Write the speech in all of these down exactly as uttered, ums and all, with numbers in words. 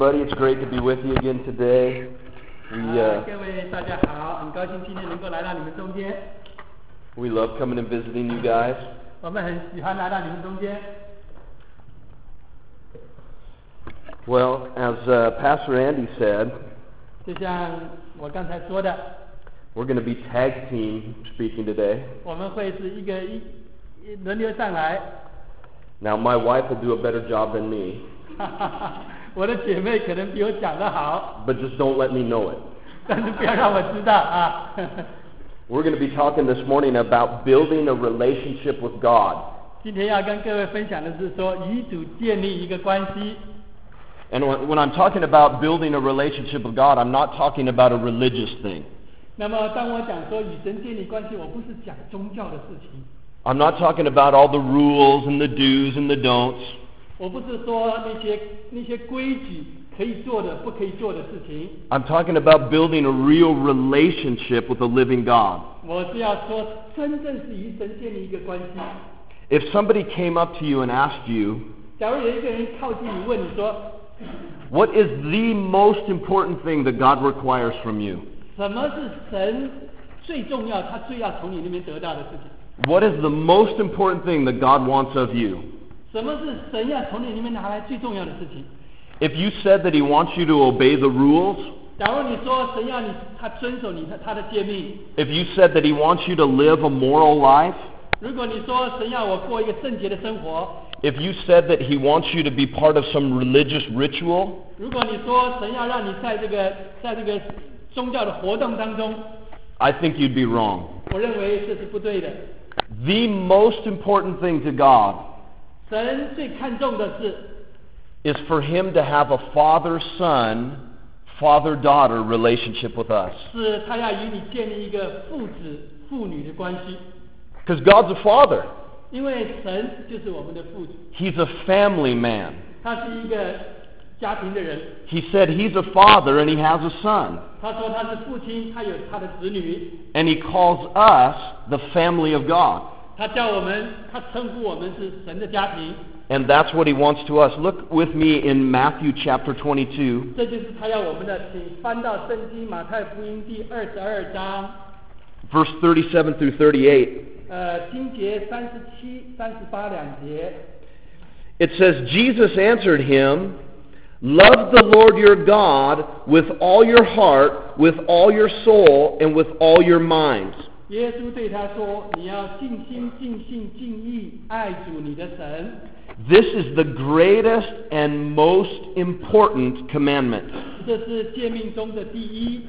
Buddy, it's great to be with you again today. We uh, 各位大家好，很高兴今天能够来到你们中间。 we love coming and visiting you guys. 我们很喜欢来到你们中间。 Well, as uh, Pastor Andy said, 就像我刚才说的， we're going to be tag team speaking today. 我们会是一个一一轮流上来。 Now, my wife will do a better job than me, 我的姐妹可能比我讲得好， but just don't let me know it. 但是不要让我知道啊。 We're going to be talking this morning about building a relationship with God. 今天要跟各位分享的是说，与主建立一个关系。 And when, when I'm talking about building a relationship with God, I'm not talking about a religious thing. 那么当我讲说与神建立关系，我不是讲宗教的事情。 I'm not talking about all the rules and the do's and the don'ts. 我不是说那些那些规矩可以做的不可以做的事情。 I'm talking about building a real relationship with a living God. 我是要说，真正是与神建立一个关系。 If somebody came up to you and asked you, 假如有一个人靠近你，问你说， what is the most important thing that God requires from you? 什么是神最重要，他最要从你那边得到的事情？ What is the most important thing that God wants of you? 什么是神要从你那边拿来最重要的事情？ If you said that He wants you to obey the rules, 假如你说神要你他遵守你他他的诫命， if you said that He wants you to live a moral life, 如果你说神要我过一个圣洁的生活， if you said that He wants you to be part of some religious ritual, 如果你说神要让你在这个在这个宗教的活动当中， I think you'd be wrong. 我认为这是不对的。 The most important thing to God 神最看重的是 is for Him to have a father-son, father-daughter relationship with us. 是他要与你建立一个父子父女的关系， Because God's a father. 因为神就是我们的父主， He's a family man. 他是一个家庭的人。 He said He's a father and He has a son. 他说他是父亲，他有他的子女， And He calls us the family of God. 他叫我们，他称呼我们是神的家庭。 And that's what He wants to us. Look with me in Matthew chapter twenty-two. 这就是他要我们的，请翻到圣经马太福音第二十二章， Verse thirty-seven through thirty-eight. 呃，经节三十七、三十八两节。 It says, Jesus answered him, Love the Lord your God with all your heart, with all your soul, and with all your mind. 耶稣对他说：“你要尽心、尽性、尽意爱主你的神。 This is the greatest and most important commandment. ” 这是诫命中的第一。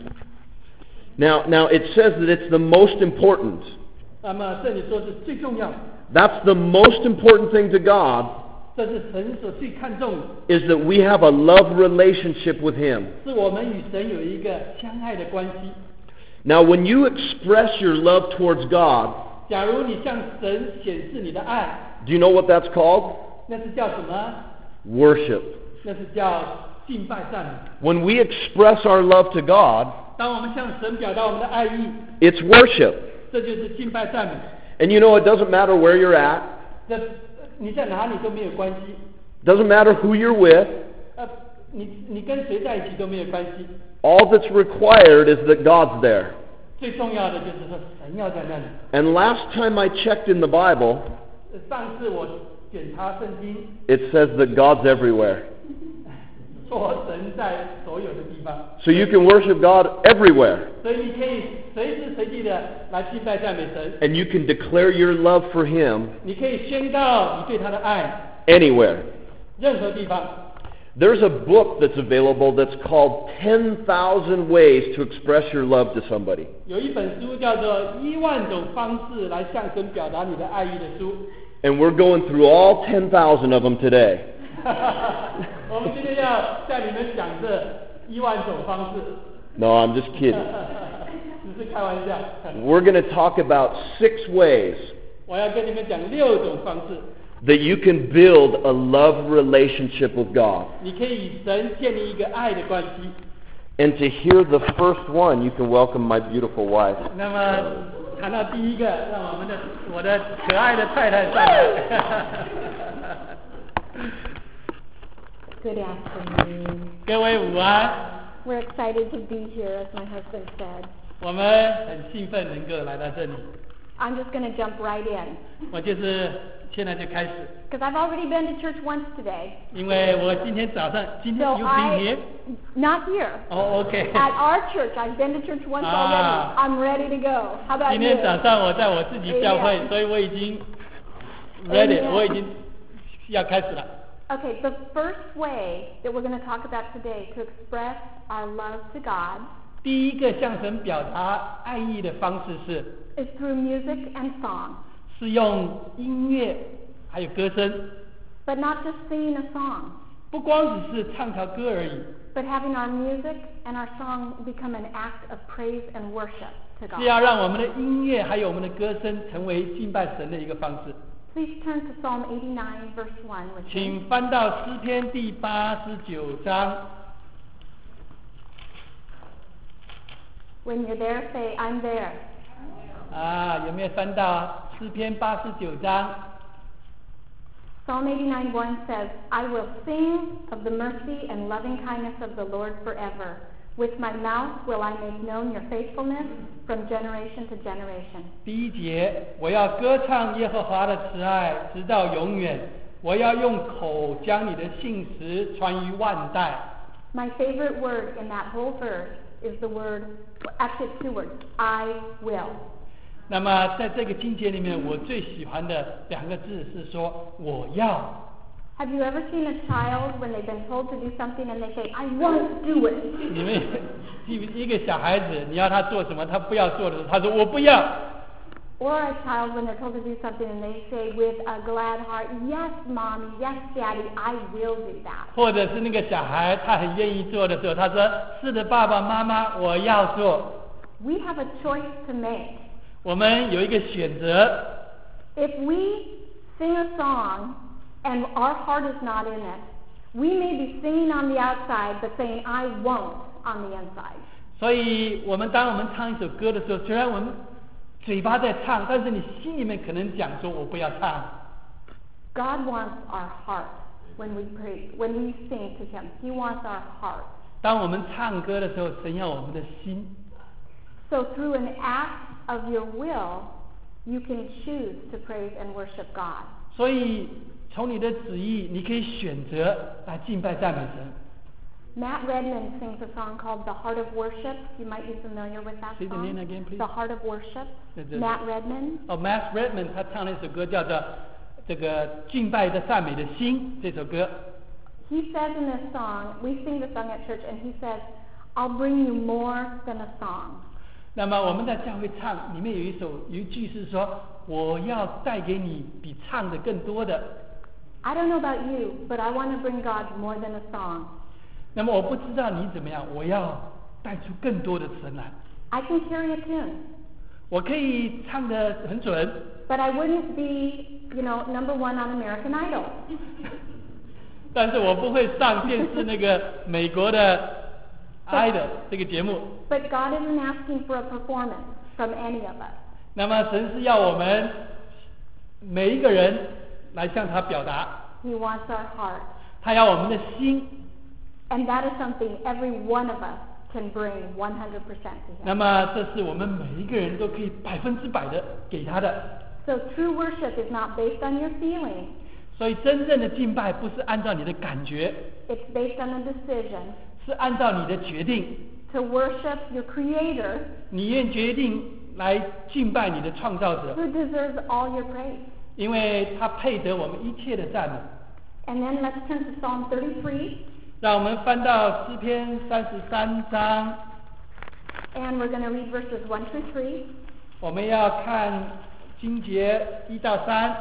Now, now it says that it's the most important. 那么这里说是最重要的， That's the most important thing to God, 这是神所最看重的， is that we have a love relationship with Him. 是我们与神有一个相爱的关系。 Now, when you express your love towards God, 假如你向神显示你的爱， do you know what that's called? 那是叫什么？ Worship. 那是叫敬拜赞美。 When we express our love to God, 当我们向神表达我们的爱意， it's worship. 这就是敬拜赞美。 And you know, it doesn't matter where you're at. 这你在哪里都没有关系， Doesn't matter who you're with. 呃，你你跟谁在一起都没有关系。 All that's required is that God's there. 最重要的就是说神要在那里。 And last time I checked in the Bible, 呃上次我检查圣经， it says that God's everywhere. 说神在所有的地方， So you can worship God everywhere. 所以你可以随时随地的来敬拜赞美神， And you can declare your love for Him 你可以宣告你对他的爱， anywhere. 任何地方。 There's a book that's available that's called ten thousand Ways to Express Your Love to Somebody. 有一本书叫做《一万种方式来向神表达你的爱意》的书。 And we're going through all ten thousand of them today. 我们今天要在里面讲这一万种方式。 No, I'm just kidding. 只是开玩笑。 We're going to talk about six ways 我要跟你们讲六种方式， that you can build a love relationship with God. 你可以与神建立一个爱的关系。 And to hear the first one, you can welcome my beautiful wife. 那么谈到第一个，让我们的我的可爱的太太上来。 Good afternoon. 各位午安。 We're excited to be here, as my husband said. 我们很兴奋能够来到这里。 I'm just going to jump right in. 我就是现在就开始。 Because I've already been to church once today. 因为我今天早上，今天 So you I, been here? Not here. Oh, okay. At our church, I've been to church once Ah. already. I'm ready to go. How about 今 you? 天早上我在我自己教会， Amen. 所以我已经 ready， Amen. 我已经要开始了。 Okay, the first way that we're going to talk about today to express our love to God 第一个向神表达爱意的方式是， is through music and song. 是用音乐还有歌声， But not just singing a song, 不光只是唱条歌而已， but having our music and our song become an act of praise and worship to 是 God. 要让我们的音乐还有我们的歌声成为敬拜神的一个方式。 Please turn to Psalm eighty-nine, verse one with me. 请翻到诗篇第八十九章。 When you're there, say, I'm there. 啊，有没有翻到诗篇八十九章？ Psalm eighty-nine, one says, I will sing of the mercy and loving kindness of the Lord forever. With my mouth will I make known your faithfulness from generation to generation. 第一节，我要歌唱耶和华的慈爱，直到永远。我要用口将你的信实传于万代。 My favorite word in that whole verse is the word, actually it's two words, I will. 那么在这个经节里面，我最喜欢的两个字是说我要。 Have you ever seen a child when they've been told to do something and they say, I won't do it? 你们一个小孩子，你要他做什么，他不要做的时候，他说我不要。 Or a child when they're told to do something and they say with a glad heart, yes, mommy, yes, daddy, I will do that. 或者是那个小孩他很愿意做的时候，他说是的，爸爸妈妈，我要做。 We have a choice to make. 我们有一个选择。 If we sing a song and our heart is not in it, we may be singing on the outside but saying, I won't on the inside. 所以我们当我们唱一首歌的时候，虽然我们嘴巴在唱，但是你心里面可能讲说我不要唱。 God wants our heart when we pray, when we sing to Him. He wants our heart. 当我们唱歌的时候，神要我们的心。 So through an act of your will, you can choose to praise and worship God. 所以从你的旨意，你可以选择来敬拜赞美神。 Matt Redman sings a song called The Heart of Worship. You might be familiar with that Say the song. name again, please. The Heart of Worship. Is it- Matt Redman. 哦 ，Matt Redman 他唱了一首歌叫做《这个敬拜的赞美的心》这首歌。 He says in this song, we sing the song at church, and he says, I'll bring you more than a song. 那么我们在教会唱，里面有一首有一句是说，我要带给你比唱的更多的。 I don't know about you, but I want to bring God more than a song. 那么我不知道你怎么样，我要带出更多的神来。 I can carry a tune, 我可以唱得很准， but I wouldn't be, you know, number one on American Idol. 但是我不会上电视那个美国的 Idol 这个节目。 But God isn't asking for a performance from any of us. 那么神是要我们每一个人来向他表达， He wants our heart. 他要我们的心。 And that is something every one of us can bring one hundred percent to 那 Him. 么这是我们每一个人都可以百分之百的给他的。 So true worship is not based on your feelings. 所以真正的敬拜不是按照你的感觉， It's based on a decision 是按照你的决定。 to worship your Creator 你愿决定来敬拜你的创造者， who deserves all your praise. 因为他配得我们一切的赞美。 And then let's turn to Psalm thirty-three, 让我们翻到诗篇三十三章， and we're going to read verses one through three. 我们要看经节一到三。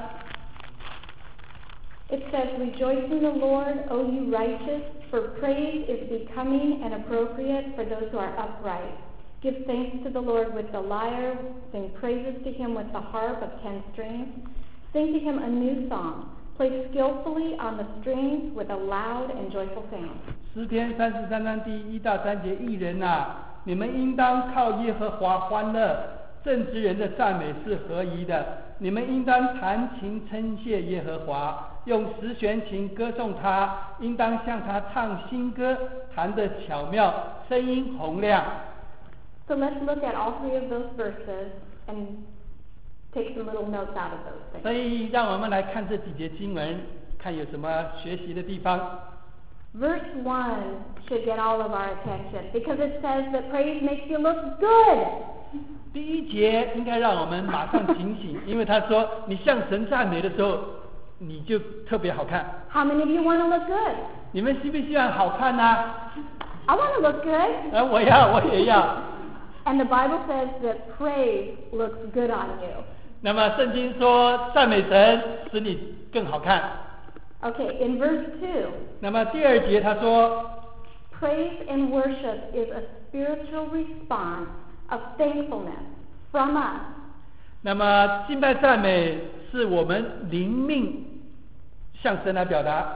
It says, Rejoice in the Lord, O you righteous, for praise is becoming and appropriate for those who are upright. Give thanks to the Lord with the lyre, sing praises to Him with the harp of ten strings. Sing to Him a new song. Play skillfully on the strings with a loud and joyful sound. 诗篇三十三章第一到三节，义人啊，你们应当靠耶和华欢乐，正直人的赞美是合宜的。你们应当弹琴称谢耶和华， 用十弦琴歌颂他，应当向他唱新歌，弹得巧妙，声音洪亮。 So let's look at all three of those verses and take some little notes out of those things. 所以让我们来看这几节经文，看有什么学习的地方。 Verse one should get all of our attention because it says that praise makes you look good. 第一节应该让我们马上警醒，因为他说你向神赞美的时候，你就特别好看。 How many of you want to look good? 你们希不希望好看呢、啊？ I want to look good. 呃，我要，我也要。 And the Bible says that praise looks good on you. 那么圣经说赞美神使你更好看。 Okay, in verse two. 那么第二节他说 Praise and worship is a spiritual response of thankfulness from us. 那么敬拜赞美是我们灵命向神来表达。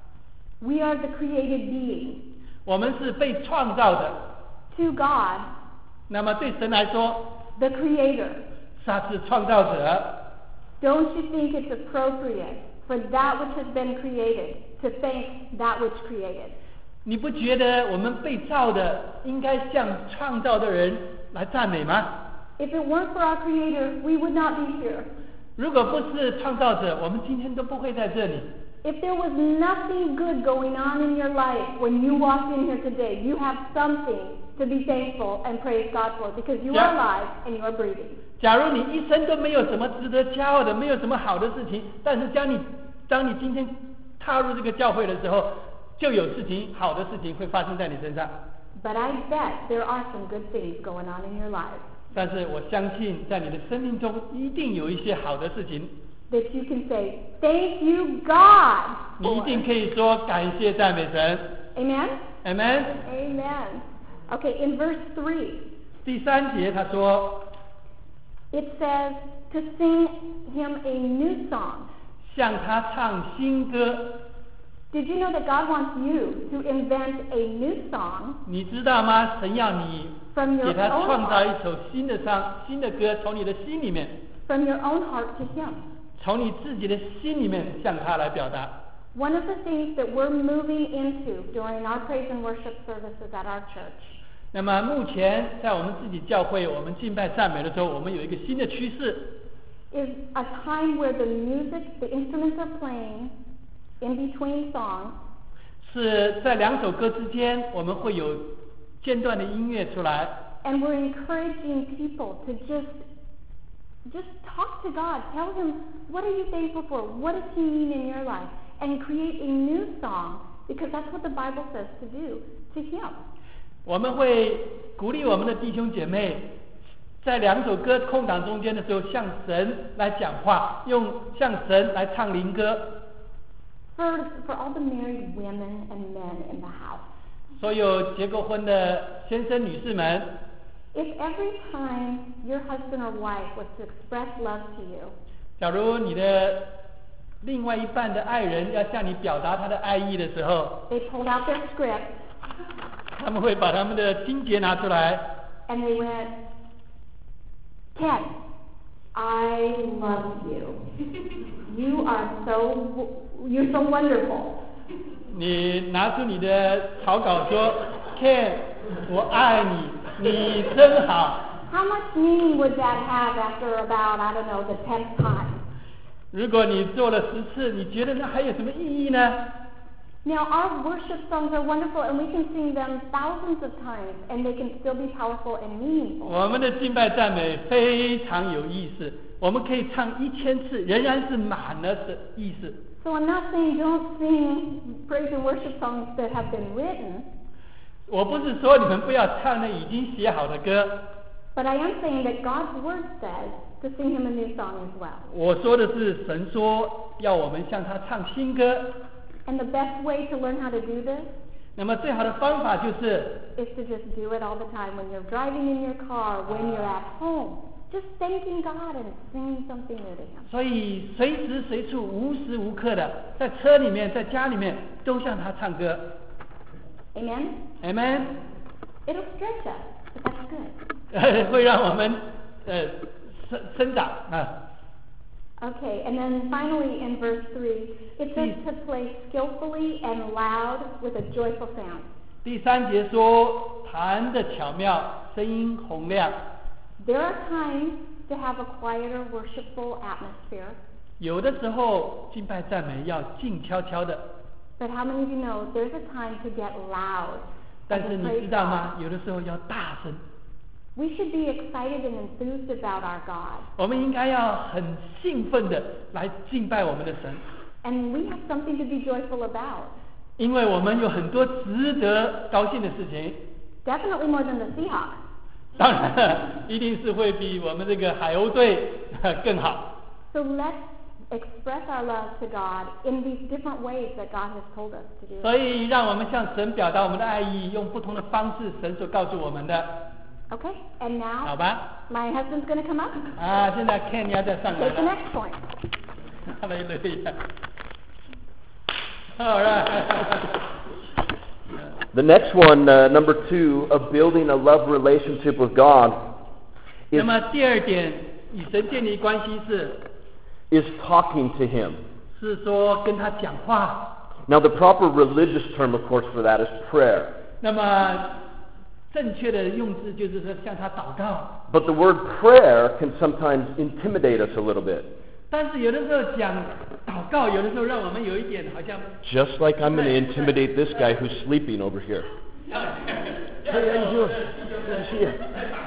We are the created beings. 我们是被创造的。 To God, 那么对神来说 the Creator, 他是创造者。 don't you think it's appropriate for that which has been created to thank that which created? 你不觉得我们被造的应该向创造的人来赞美吗？ If it weren't for our Creator, we would not be here. 如果不是创造者，我们今天都不会在这里。 If there was nothing good going on in your life when you walked in here today, you have something to be thankful and praise God for because you are alive and you are breathing. 假如你一生都没有什么值得骄傲的，没有什么好的事情，但是当你当你今天踏入这个教会的时候，就有事情好的事情会发生在你身上。 But I bet there are some good things going on in your life. 但是我相信，在你的生命中一定有一些好的事情。 That you can say, thank you, God. 你一定可以说感谢赞美神。 Amen? Amen. Amen. Okay, in verse three. 第三节他说 It says to sing him a new song. 向他唱新歌。 Did you know that God wants you to invent a new song 你知道吗？神要你 from 给 your 他 own 创造 heart, 一首新的唱新的歌，从你的心里面， from your own heart to him? 从你自己的心里面向他来表达。 One of the things that we're moving into during our praise and worship services at our church 那么目前在我们自己教会，我们敬拜赞美的时候，我们有一个新的趋势， is a time where the music, the instruments are playing in between songs, 是在两首歌之间，我们会有间断的音乐出来。 and we're encouraging people to just just talk to God. Tell him, what are you thankful for? What does he mean in your life? And create a new song because that's what the Bible says to do to him. 我们会鼓励我们的弟兄姐妹，在两首歌空档中间的时候，向神来讲话，用向神来唱灵歌。 For, for all the married women and men in the house, 所有结过婚的先生女士们， if every time your husband or wife was to express love to you, 假如你的另外一半的爱人要向你表达他的爱意的时候， they pulled out their script 他们会把他们的经节拿出来， and they went, Ken, I love you. You are so, you're so wonderful. 你拿出你的草稿说 ，Ken， 我爱你，你真好。 How much meaning would that have after about, I don't know, the tenth time? 如果你做了十次，你觉得那还有什么意义呢？ Now, our worship songs are wonderful, and we can sing them thousands of times, and they can still be powerful and meaningful. 我们的敬拜赞美非常有意思，我们可以唱一千次，仍然是满了的意思。 So I'm not saying don't sing praise and worship songs that have been written, 我不是说你们不要唱那已经写好的歌， but I am saying that God's word says to sing him a new song as well. 我说的是神说要我们向他唱新歌。 And the best way to learn how to do this 那么最好的方法就是 is to just do it all the time when you're driving in your car, when you're at home. Just thanking God and singing something new to him. 所以随时随处无时无刻的在车里面在家里面都向他唱歌。 Amen? Amen. It'll stretch us, but that's good. 会让我们呃生生长啊。 Okay, and then finally in verse three, it says to play skillfully and loud with a joyful sound. 第三节说弹得巧妙，声音洪亮。 There are times to have a quieter, worshipful atmosphere. 有的时候敬拜赞美要静悄悄的。 But how many of you know there's a time to get loud? 但是你知道吗？有的时候要大声。 We should be excited and enthused about our God. 我们应该要很兴奋的来敬拜我们的神。 And we have something to be joyful about. 因为我们有很多值得高兴的事情。 Definitely more than the Seahawks. 当然，一定是会比我们这个海鸥队更好。 So let's express our love to God in these different ways that God has told us to do. 所以，让我们向神表达我们的爱意，用不同的方式，神所告诉我们的。 Okay, and now 好吧。 my husband's going to come up. 啊，现在 Ken 要再上来 Take the 了。 next point. Hallelujah. All right. The next one, uh, number two, of building a love relationship with God 那 is, 么第二点，与神建立关系是 is talking to Him. 是说跟他讲话。 Now, the proper religious term, of course, for that is prayer. 那么正确的用字就是说向他祷告。 But the word prayer can sometimes intimidate us a little bit. 但是有的时候讲祷告，有的时候让我们有一点好像。 Just like I'm going to intimidate this guy who's sleeping over here. Hey, how you doing? Good to see you.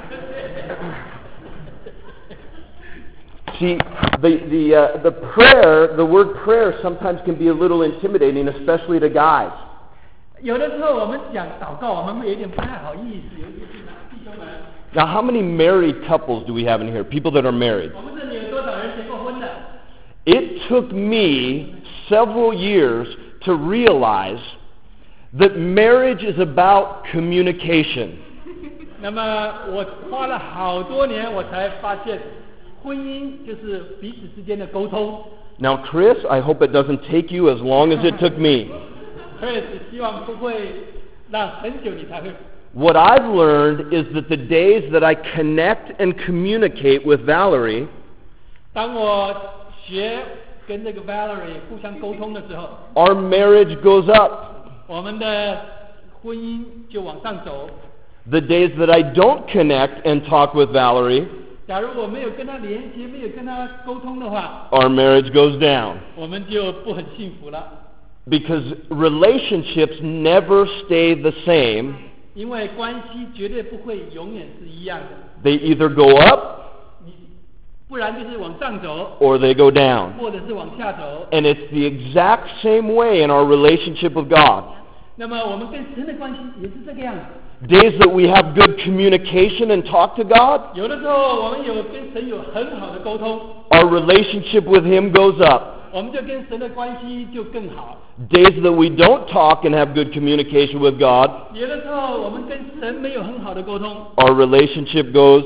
See, the the uh, the prayer, the word prayer sometimes can be a little intimidating, especially to guys. 有的时候我们讲祷告，我们会有点不太好意思，尤其是弟兄们。 Now, how many married couples do we have in here? People that are married. 我们这里有多少人结过婚的？ It took me several years to realize that marriage is about communication. 那么我花了好多年，我才发现，婚姻就是彼此之间的沟通。 Now, Chris, I hope it doesn't take you as long as it took me. Chris，希望不会让很久你才会。 What I've learned is that the days that I connect and communicate with Valerie 当我学跟这个 Valerie 互相沟通的时候， our marriage goes up. 我们的婚姻就往上走。 The days that I don't connect and talk with Valerie, 假如我没有跟他连接，没有跟他沟通的话， our marriage goes down. 我们就不很幸福了。 Because relationships never stay the same. 因为关系绝对不会永远是一样的， They either go up 你不然就是往上走， or they go down. 或者是往下走。 And it's the exact same way in our relationship with God. 那么我们跟神的关系也是这个样子。 Days that we have good communication and talk to God, 有的时候我们有跟神有很好的沟通， our relationship with Him goes up. 我们就跟神的关系就更好。 Days that we don't talk and have good communication with God, 有的时候我们跟神没有很好的沟通， our relationship goes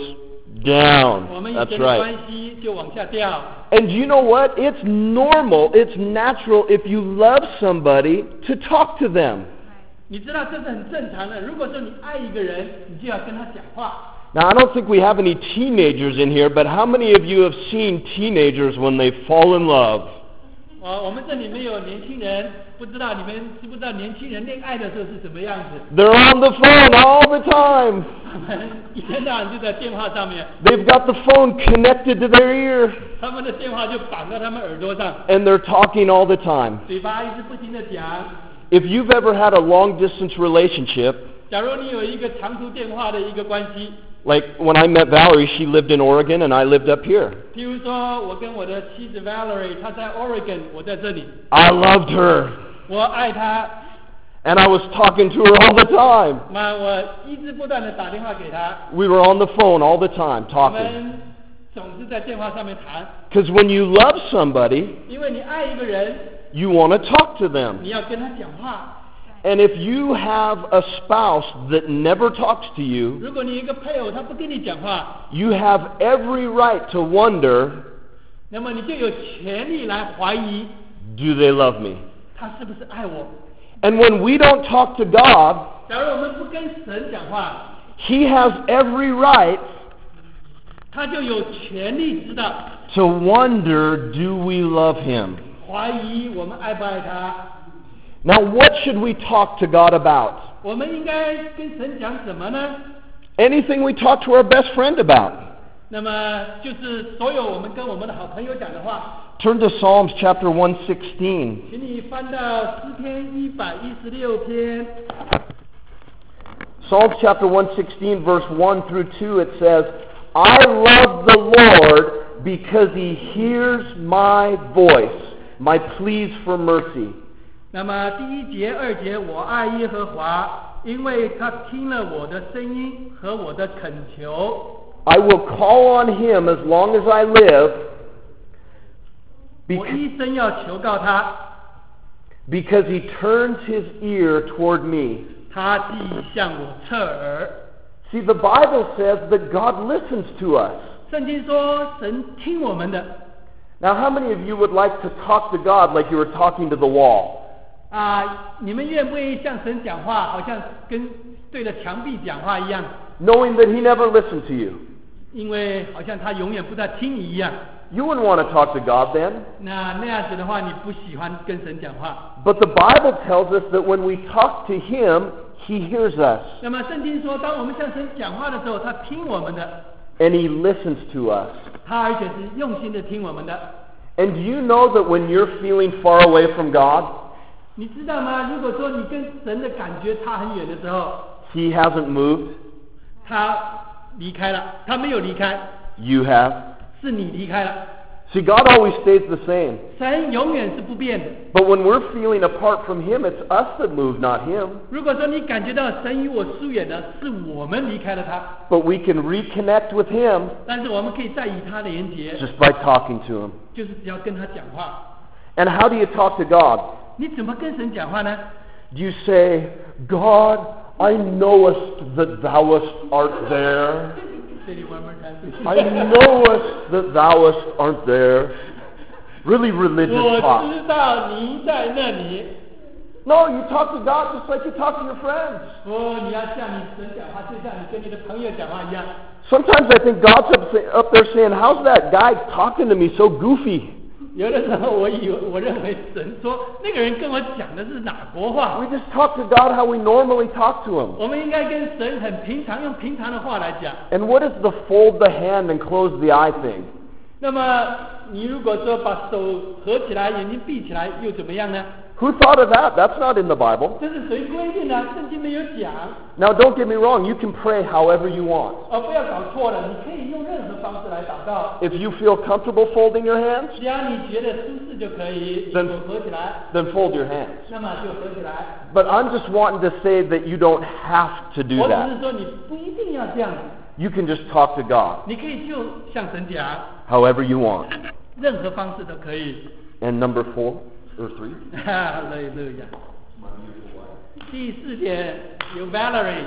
down. 我们与 That's 神的关 right. 系就往下掉。 And you know what? It's normal, it's natural if you love somebody to talk to them. 你知道这是很正常的。如果说你爱一个人，你就要跟他讲话。 Now, I don't think we have any teenagers in here, but how many of you have seen teenagers when they fall in love? 哦，我们这里没有年轻人，不知道你们知不知道年轻人恋爱的时候是什么样子？ They're on the phone all the time. 他们一天到晚就在电话上面， They've got the phone connected to their ear, 他们的电话就绑在他们耳朵上， and they're talking all the time. 嘴巴一直不停的讲。 If you've ever had a long-distance relationship, 假如你有一个长途电话的一个关系， like when I met Valerie, she lived in Oregon and I lived up here. 譬如说我跟我的妻子 Valerie，她在 Oregon， 我在这里， I loved her, 我爱她， and I was talking to her all the time. 那我一直不断的打电话给她， We were on the phone all the time 我 talking. 们总是在电话上面谈， Because when you love somebody, 因为你爱一个人， you want to talk to them. 你要跟他讲话。 And if you have a spouse that never talks to you, 如果你一个配偶他不跟你讲话， you have every right to wonder, 那么你就有权利来怀疑 do they love me? 他是不是爱我。 And when we don't talk to God, 假如我们不跟神讲话， He has every right 他就有权利知道 To wonder, do we love him? 怀疑我们爱不爱他。 Now, what should we talk to God about? 我们应该跟神讲什么呢？ Anything we talk to our best friend about. 那么就是所有我们跟我们的好朋友讲的话。 Turn to Psalms chapter one sixteen. 请你翻到诗篇一百一十六篇。 Psalms chapter one sixteen, verse one through two, it says, I love the Lord because he hears my voice, my pleas for mercy. 那么第一节、二节，我爱耶和华，因为他听了我的声音和我的恳求。 I will call on him as long as I live, 我一生要求告他， because he turns his ear toward me. 他必向我侧耳。 See, the Bible says that God listens to us. 圣经说神听我们的。 Now, how many of you would like to talk to God like you were talking to the wall? 啊，你们愿不愿意向神讲话，好像跟对着墙壁讲话一样？ Knowing that he never listened to you. 因为好像他永远不在听你一样。 You wouldn't want to talk to God then. 那那样子的话，你不喜欢跟神讲话。 But the Bible tells us that when we talk to him, he hears us. 那么圣经说，当我们向神讲话的时候，他听我们的， And he listens to us. 他而且是用心的听我们的。 And do you know that when you're feeling far away from God, 你知道吗？如果说你跟神的感觉差很远的时候， he hasn't moved, 他离开了，他没有离开， you have. 是你离开了。 See, God always stays the same. 神永远是不变的。 But when we're feeling apart from him, it's us that move, not him. 如果说你感觉到神与我疏远了，是我们离开了他， But we can reconnect with him 但是我们可以再与他连结， just by talking to him. 就是只要跟他讲话。 And how do you talk to God? 你怎么跟神讲话呢？ Do you say, God, I knowest that thou art there. Say it one more time. I knowest that thou art there. Really religious 我 talk. 知道您在那里。 No, you talk to God just like you talk to your friends. 哦，你要向你神讲话，就像你跟你的朋友讲话一样。 Sometimes I think God's up, say, up there saying, how's that guy talking to me so goofy? 有的时候我以为我认为神说那个人跟我讲的是哪国话。 We just talk to God how we normally talk to him. 我们应该跟神很平常，用平常的话来讲。 And what is the fold the hand and close the eye thing? 那么你如果说把手合起来，眼睛闭起来，又怎么样呢？ Who thought of that? That's not in the Bible. 这是谁规定的？圣经没有讲。 Now, don't get me wrong. You can pray however you want. 哦，不要搞错了，你可以用任何方式来祷告。 If you feel comfortable folding your hands, 只要你觉得舒适就可以，手 then, 合起来， then fold your hands. 那么就合起来。 But I'm just wanting to say that you don't have to do 我只 that. 是说你不一定要这样子， You can just talk to God 你可以就向神讲， however you want. 任何方式都可以。 And number four or three. 哈利路亚。第四点有 Valerie。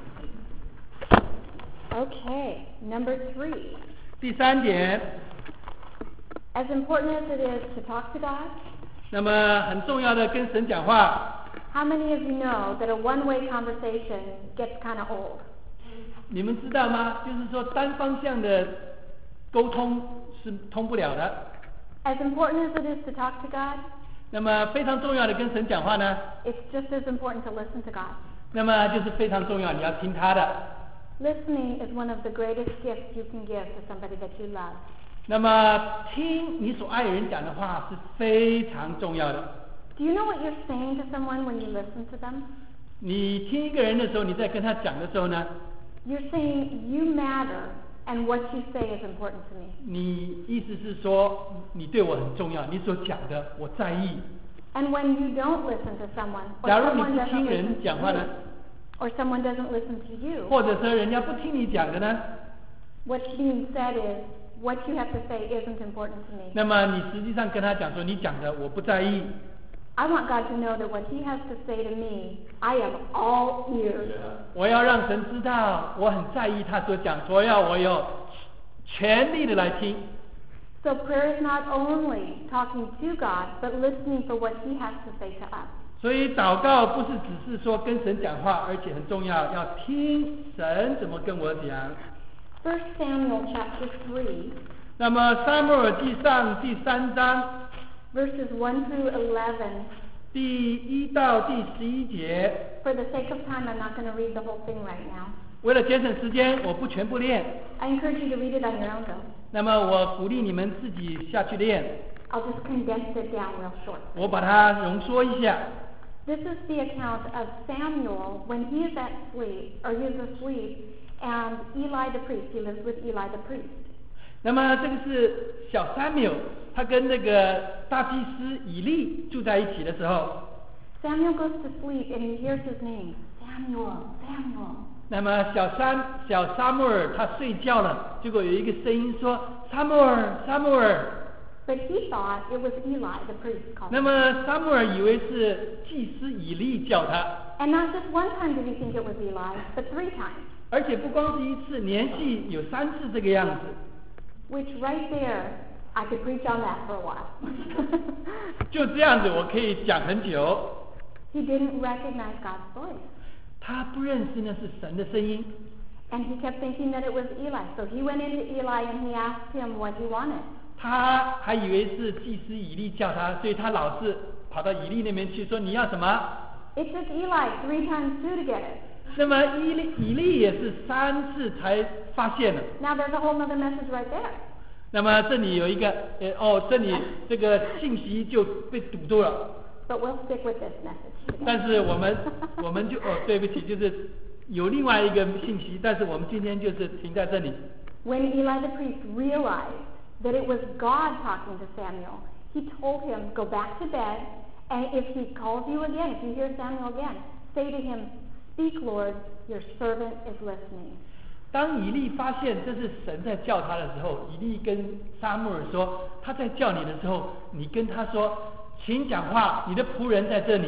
Okay, number three. 第三点， As important as it is to talk to God, 那么很重要的跟神讲话。 how many of you know that a one-way conversation gets kind of old? 你们知道吗？就是说单方向的沟通是通不了的。 As important as it is to talk to God, 那么非常重要的跟神讲话呢， it's just as important to listen to God. 那么就是非常重要，你要听他的。 Listening is one of the greatest gifts you can give to somebody that you love. 那么听你所爱的人讲的话是非常重要的。 Do you know what you're saying to someone when you listen to them? 你听一个人的时候，你在跟他讲的时候呢， You're saying you matter and what you say is important to me. 你意思是说你对我很重要，你所讲的我在意。 And when you don't listen to someone, or 假如你 someone 不 doesn't 听人 listen 讲 to 话 you, 呢， or someone doesn't listen to you, 或者说人家不听你讲的呢， what's being said is what you have to say isn't important to me. 那么你实际上跟他讲说你讲的我不在意。 I want God to know that what He has to say to me, I am all ears. 我要让神知道我很在意他所讲，所以要我有全力的来听。 So prayer is not only talking to God, but listening for what He has to say to us. 所以祷告不是只是说跟神讲话，而且很重要，要听神怎么跟我讲。 First Samuel chapter three, 那么撒母耳记上第三章 verses one through eleven. 第一到第十一节。 For the sake of time, I'm not going to read the whole thing right now. 为了节省时间，我不全部念。 I encourage you to read it on your own, though. 那么我鼓励你们自己下去练。 I'll just condense it down real short. 我把它浓缩一下。 This is the account of Samuel when he is at sleep, or he is asleep, and Eli the priest. He lives with Eli the priest. 那么这个是小撒母耳，他跟那个大祭司以利住在一起的时候。 Samuel goes to sleep and he hears his name, Samuel, Samuel. 那么小撒小撒母耳他睡觉了，结果有一个声音说：“撒母耳，撒母耳。” But he thought it was Eli, the priest, calling. 那么撒母耳以为是祭司以利叫他。 And not just one time did he think it was Eli, but three times. 而且不光是一次，连续有三次这个样子。 Which right there, I could preach on that for a while. 就这样子，我可以讲很久。 He didn't recognize God's voice. 他不认识那是神的声音。 And he kept thinking that it was Eli, so he went into Eli and he asked him what he wanted. 他还以为是祭司以利叫他，所以他老是跑到以利那边去说：“你要什么？” It took Eli three times too to get it. 那么以利以利也是三次才发现了。 Now there's a whole other message right there. 那么这里有一个呃哦，这里这个信息就被堵住了。 But we'll stick with this message today. 但是我们我们就哦，对不起，就是有另外一个信息，但是我们今天就是停在这里。 When Eli the priest realized that it was God talking to Samuel, he told him, go back to bed, and if he calls you again, if you hear Samuel again, say to him, speak, Lord, your servant is listening. 当以利发现这是神在叫他的时候，以利跟撒母耳说：“他在叫你的时候，你跟他说，请讲话，你的仆人在这里。”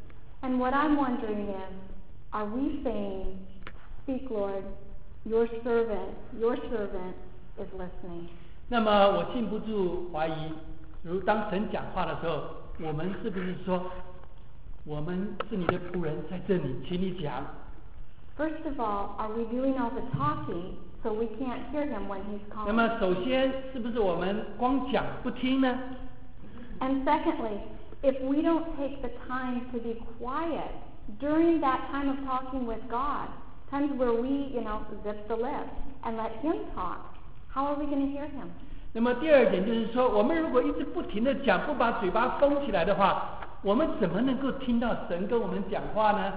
And what I'm wondering is, are we saying, speak, Lord, your servant, your servant is listening? 那么我禁不住怀疑，如当神讲话的时候，我们是不是说，我们是你的仆人在这里，请你讲。 First of all, are we doing all the talking so we can't hear him when he's 那 calling? 么首先，是不是我们光讲不听呢？ And secondly, if we don't take the time to be quiet during that time of talking with God, times where we, you know, zip the lip and let him talk, how are we going to hear him? 那么第二点就是说，我们如果一直不停的讲，不把嘴巴封起来的话，我们怎么能够听到神跟我们讲话呢？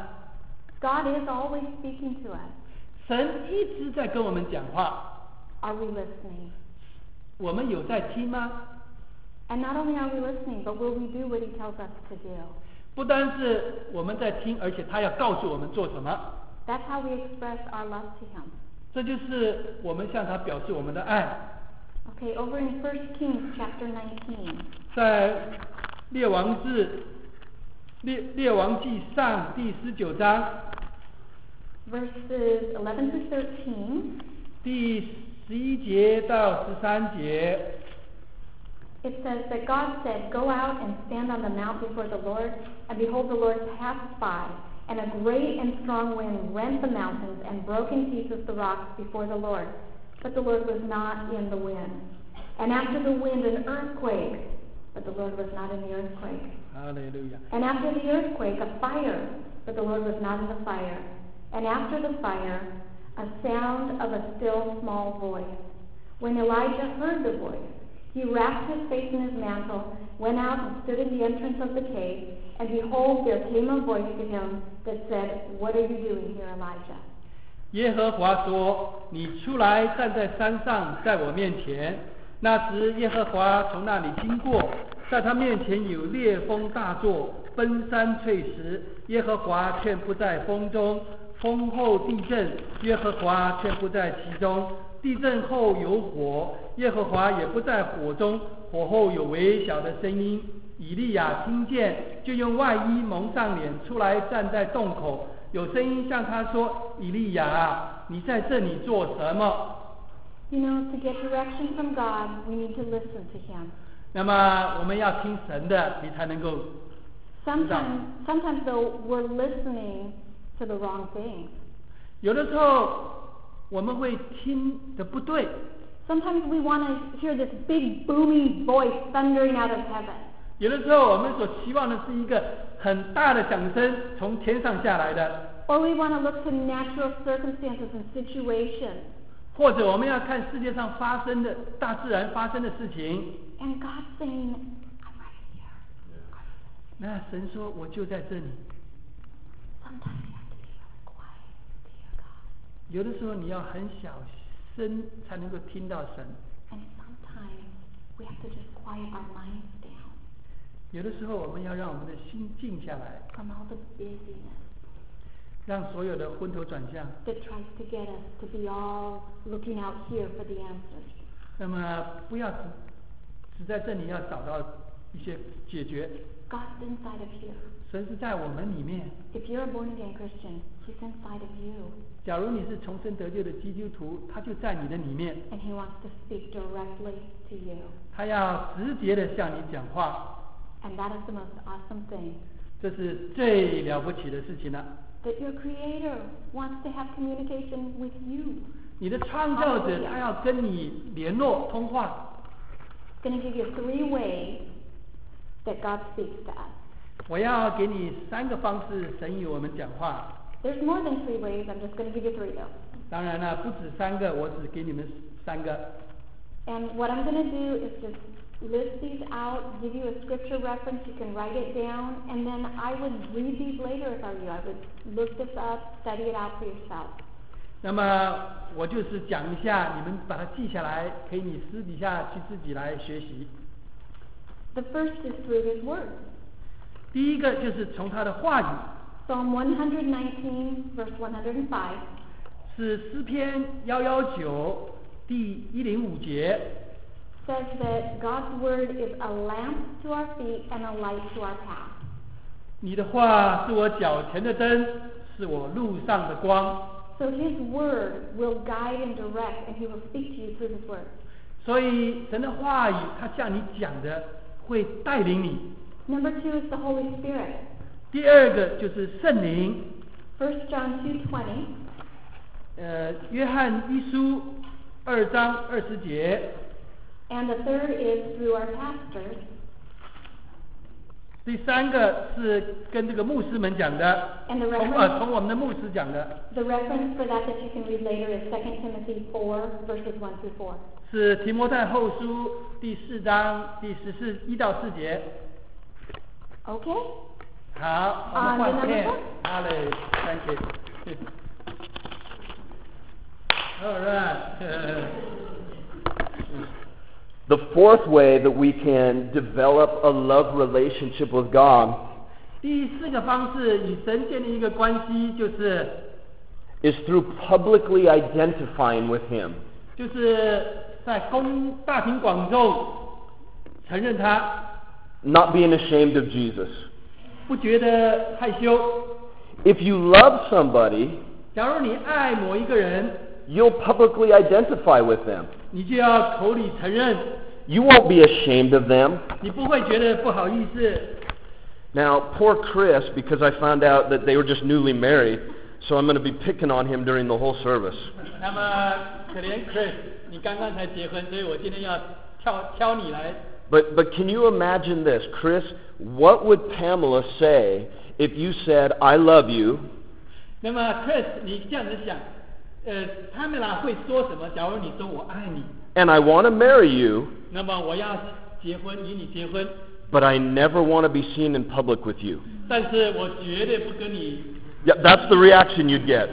God is always speaking to us. 神一直在跟我们讲话， Are we listening? 我们有在听吗？ And not only are we listening, but will we do what he tells us to do? 不单是我们在听，而且他要告诉我们做什么。 That's how we express our love to him. 这就是我们向他表示我们的爱。 Okay, over in First Kings chapter nineteen. 在列王志列列王记上第十九章 Verses eleven to thirteen. 第十一节到十三节。 It says that God said, go out and stand on the mount before the Lord, and behold, the Lord passed by, and a great and strong wind rent the mountains and broke in pieces the rocks before the Lord. But the Lord was not in the wind. And after the wind, an earthquake, but the Lord was not in the earthquake. Hallelujah. And after the earthquake, a fire, but the Lord was not in the fire. And after the fire, a sound of a still small voice. When Elijah heard the voice, he wrapped his face in his mantle, went out and stood in the entrance of the cave, and behold, there came a voice to him that said, what are you doing here, Elijah? 耶和华说：“你出来站在山上，在我面前。”那时耶和华从那里经过，在他面前有烈风大作，奔山碎石。耶和华却不在风中，风后地震，耶和华却不在其中。地震后有火，耶和华也不在火中，火后有微小的声音。以利亚听见，就用外衣蒙上脸，出来站在洞口。有声音向他说：“以利亚啊，你在这里做什么？” You know, to get direction from God, we need to listen to him. 那么我们要听神的，你才能够知道。 Sometimes, sometimes though, we're listening to the wrong things. 有的时候我们会听的不对。 Sometimes we want to hear this big booming voice thundering out of heaven. 有的时候我们所期望的是一个很大的响声从天上下来的， Or we want to look to natural circumstances and situations. 或者我们要看世界上发生的大自然发生的事情。 And God's saying, I'm right here. 那神说我就在这里。 Sometimes you have to be really quiet to hear God. 有的时候你要很小声才能够听到神， And sometimes we have to just quiet our minds down 有的时候我们要让我们的心静下来， from all the busyness 让所有的昏头转向。 that tries to get us to be all looking out here for the answers. 那么不要只只在这里要找到一些解决， God's inside of here. 神是在我们里面。 If you're a born-again Christian, He's inside of you. 假如你是重生得救的基督徒，他就在你的里面， And He wants to speak directly to you. 他要直接的向你讲话， And that is the most awesome thing. 这是最了不起的事情了。 That your Creator wants to have communication with you. 你的创造者他要跟你联络通话。 It's going to give you three ways that God speaks to us. 我要给你三个方式，神与我们讲话。 There's more than three ways. I'm just going to give you three though. 当然了，不止三个，我只给你们三个。 And what I'm going to do is just list these out, give you a scripture reference, you can write it down, and then I would read these later if I were you. I would look this up, study it out for yourself. 那么我就是讲一下，你们把它记下来，可以你私底下去自己来学习。 The first is through His Word. 第一个就是从他的话语， Psalm one nineteen, verse one oh five. 是诗篇一一九第一零五节。 says that God's Word is a lamp to our feet and a light to our path. 你的话是我脚前的灯，是我路上的光。 So His Word will guide and direct, and He will speak to you through His Word. 所以神的话语，他向你讲的会带领你。 Number two is the Holy Spirit. 第二个就是圣灵。 First John two twenty. 呃，约翰一书二章二十节。 And the third is through our pastors. 第三个是跟这个牧师们讲的， And the 从 reference, 呃从我们的牧师讲的， the reference for that that you can read later is Second Timothy four, verses one through four. 是提摩太后书第四章第十四一到四节。 Okay? 好，我们 On to 换 number 片 four.。 好嘞，Thank you. All right. The fourth way that we can develop a love relationship with God 第四个方式与神建立一个关系，就是 is through publicly identifying with Him. 就是在公大庭广众承认他， Not being ashamed of Jesus. 不觉得害羞。 If you love somebody, 假如你爱某一个人， you'll publicly identify with them. 你就要口里承认， You won't be ashamed of them. 你不会觉得不好意思。 Now, poor Chris, because I found out that they were just newly married, so I'm going to be picking on him during the whole service. 那么可怜 Chris， 你刚刚才结婚，所以我今天要挑挑你来。 But, but can you imagine this? Chris, what would Pamela say if you said, I love you, 那么 Chris， 你这样子想，呃，他们俩会说什么？假如你说我爱你， and I want to marry you, 那么我要结婚，与你结婚， but I never want to be seen in public with you? 但是我绝对不跟你。 Yeah, that's the reaction you'd get.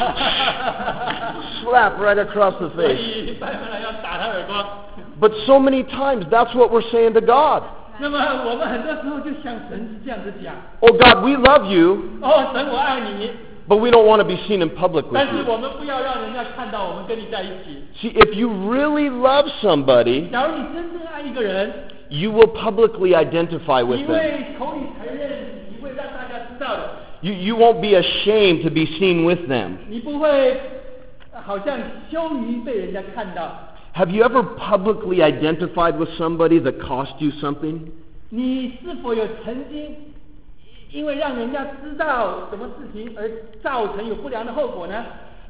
Slap right across the 所 face. 以拜本来要打他耳光。 But so many times, that's what we're saying to God. 那么我们很多时候就向神是这样子讲： Oh God, we love you, 哦，神我爱你， but we don't want to be seen in public with 但是 you. 我们不要让人家看到我们跟你在一起。 See, if you really love somebody, 假如你真正爱一个人， you will publicly identify with 你 them. 会口里承认，你会让大家知道的， You, you won't be ashamed to be seen with them. 你不会好像羞于被人家看到。 Have you ever publicly identified with somebody that cost you something? 你是否有曾经因为让人家知道什么事情而造成有不良的后果呢？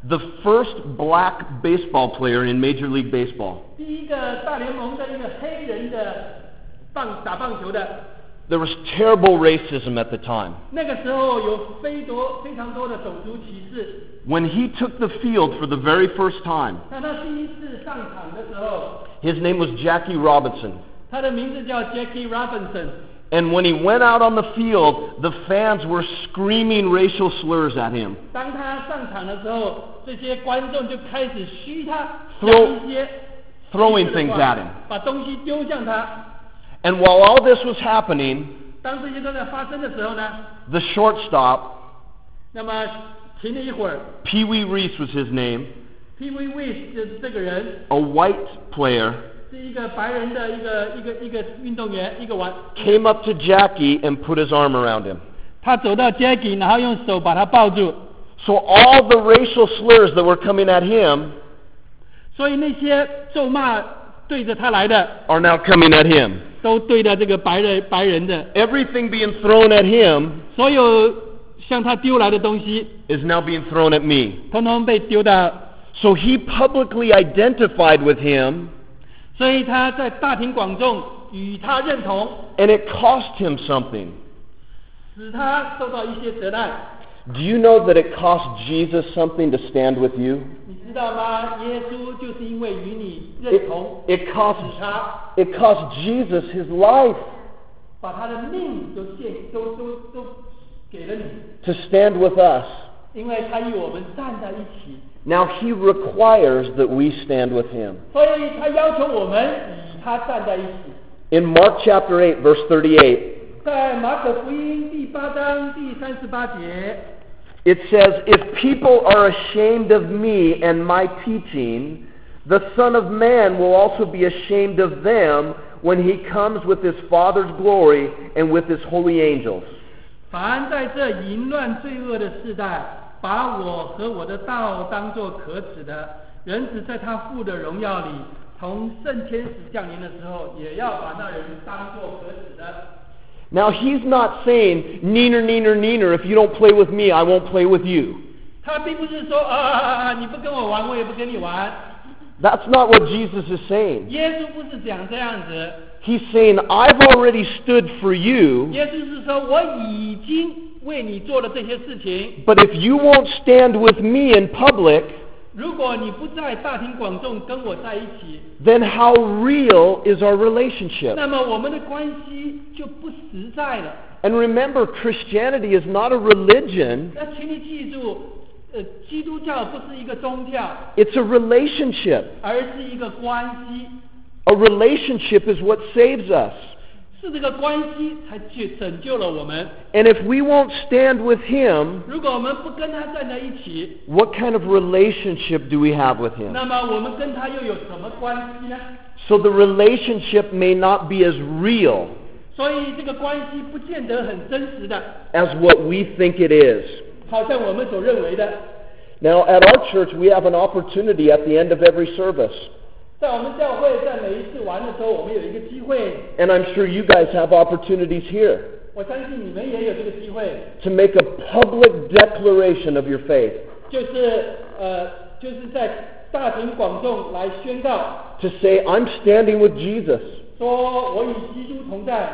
the first black baseball player in Major League Baseball. 第一个大联盟的一个黑人的棒打棒球的。 There was terrible racism at the time. 那个时候有非多非常多的种族歧视。 When he took the field for the very first time, 当他第一次上场的时候， his name was Jackie Robinson. 他的名字叫 Jackie Robinson。 And when he went out on the field, the fans were screaming racial slurs at him. 当他上场的时候，这些观众就开始嘘他， Throw- 讲一些 throwing things at him. 把东西丢向他。 And while all this was happening, 当这些都在发生的时候呢， the shortstop, 那么停了一会儿 Pee Wee Reese was his name, ，P. W. Wish 就是这个人， a white player, 是一个白人的一个一个一个运动员，一个玩。 came up to Jackie and put his arm around him. 他走到 Jackie， 然后用手把他抱住。 So all the racial slurs that were coming at him 所以那些咒骂对着他来的， are now coming at him. 都对着这个白人白人的。 Everything being thrown at him 所有向他丢来的东西， is now being thrown at me. 统统被丢到。 So he publicly identified with him, 所以他在大庭广众与他认同， and it cost him something. 使他受到一些责难。 Do you know that it cost Jesus something to stand with you? 你知道吗？耶稣就是因为与你 It, 认同， it 使 cost 他 it cost Jesus his life 把他的命都献都都都给了你， to stand with us. 因为他与我们站在一起， Now he requires that we stand with him. 所以他要求我们与他站在一起。 In Mark chapter eight, verse thirty-eight, 在马可福音第八章第三十八节， it says, "If people are ashamed of me and my teaching, the Son of Man will also be ashamed of them when he comes with his Father's glory and with his holy angels." 凡在这淫乱罪恶的世代，把我和我的道当作可耻的，人子在他父的荣耀里，从圣天使降临的时候，也要把那人当作可耻的。 Now he's not saying, "Neener, neener, neener, if you don't play with me, I won't play with you." 他并不是说啊啊啊啊，你不跟我玩，我也不跟你玩。 That's not what Jesus is saying. 耶稣不是讲这样子， He's saying, "I've already stood for you, 耶稣是说我已经为你做了这些事情。 but if you won't stand with me in public, 如果你不在大庭广众跟我在一起， then how real is our relationship?" 那么我们的关系就不实在了。 And remember, Christianity is not a religion, 那请你记住，呃，基督教不是一个宗教， it's a relationship. 而是一个关系， A relationship is what saves us. 是这个关系才去拯救了我们。 And if we won't stand with him, 如果我们不跟他站在一起， what kind of relationship do we have with him? 那么我们跟他又有什么关系呢？ So the relationship may not be as real 所以这个关系不见得很真实的， as what we think it is. 好像我们所认为的。 Now, at our church, we have an opportunity at the end of every service. 在我们教会，在每一次玩的时候，我们有一个机会， And I'm sure you guys have opportunities here 我相信你们也有这个机会， to make a public declaration of your faith, 就是呃，就是在大庭广众来宣告， to say, "I'm standing with Jesus." 说我与基督同在。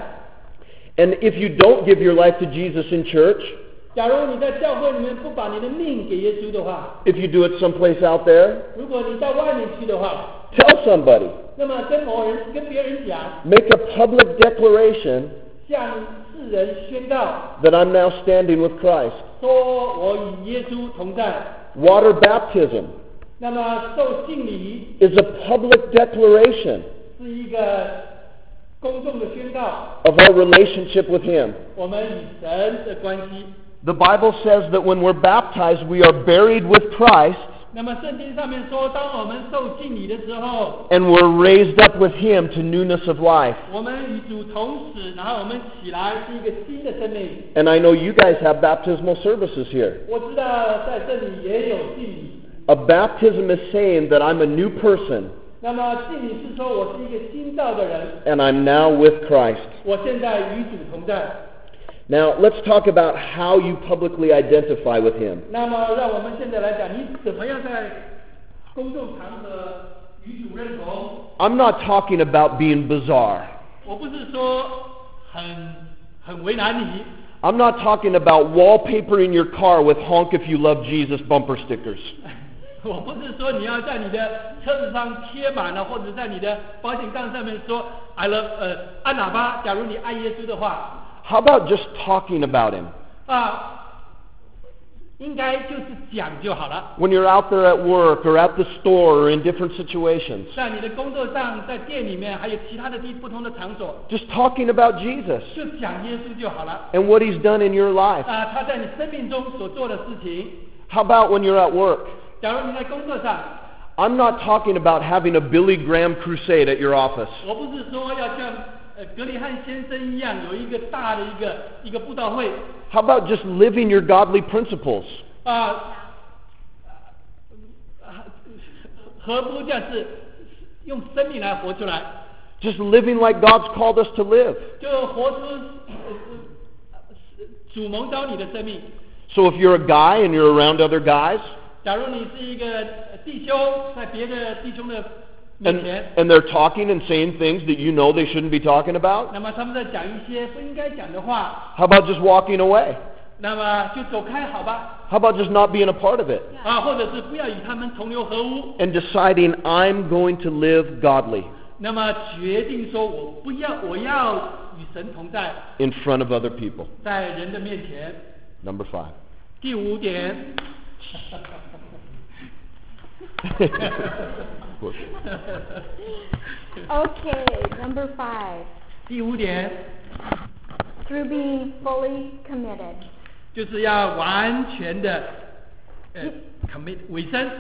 And if you don't give your life to Jesus in church, 假如你在教会里面不把你的命给耶稣的话， if you do it someplace out there, 如果你到外面去的话， tell somebody. 那么跟某人跟别人讲， Make a public declaration 向世人宣告， that I'm now standing with Christ. 说我与耶稣同在。 Water baptism 那么受敬礼 is a public declaration 是一个公众的宣告， of our relationship with Him. 我们与神的关系。 The Bible says that when we're baptized, we are buried with Christ 那么圣经上面说，当我们受敬礼的时候， and we're raised up with Him to newness of life. 我们与主同死，然后我们起来是一个新的生命。 And I know you guys have baptismal services here. 我知道在这里也有敬礼。 A baptism is saying that I'm a new person 那么敬礼是说我是一个新造的人， and I'm now with Christ. 我现在与主同在。 Now, let's talk about how you publicly identify with him. 那么，让我们现在来讲，你怎么样在公众场合与主认同？ I'm not talking about being bizarre. 我不是说很很为难你， I'm not talking about wallpapering your car with honk if you love Jesus bumper stickers. 我不是说你要在你的车子上贴满了，或者在你的保险杠上面说 I love 呃按喇叭，假如你爱耶稣的话， How about just talking about him? 啊，应该就是讲就好了。 When you're out there at work or at the store or in different situations, 在你的工作上，在店里面，还有其他的地不同的场所， just talking about Jesus 就讲耶稣就好了。 and what he's done in your life. 啊，他在你生命中所做的事情。 How about when you're at work? 假如你在工作上， I'm not talking about having a Billy Graham crusade at your office. 我不是说要像呃格里汉先生一样有一个大的一个一个布道会。 How about just living your godly principles? 啊，何不这样是用生命来活出来， Just living like God's called us to live. 就活出呃呃主蒙召你的生命。 So if you're a guy and you're around other guys, 假如你是一个弟兄，在别的弟兄的面 and, 前， and they're talking and saying things that you know they shouldn't be talking about, 那么他们在讲一些不应该讲的话， how about just walking away? 那么就走开好吧， How about just not being a part of it 啊，或者是不要与他们同流合污， and deciding I'm going to live godly 那么决定说我不要，我要与神同在， in front of other people? 在人的面前。 Number five. 第五点。 Okay, number five. 第五点 Through being fully committed. 就是要完全的呃 commit 委身。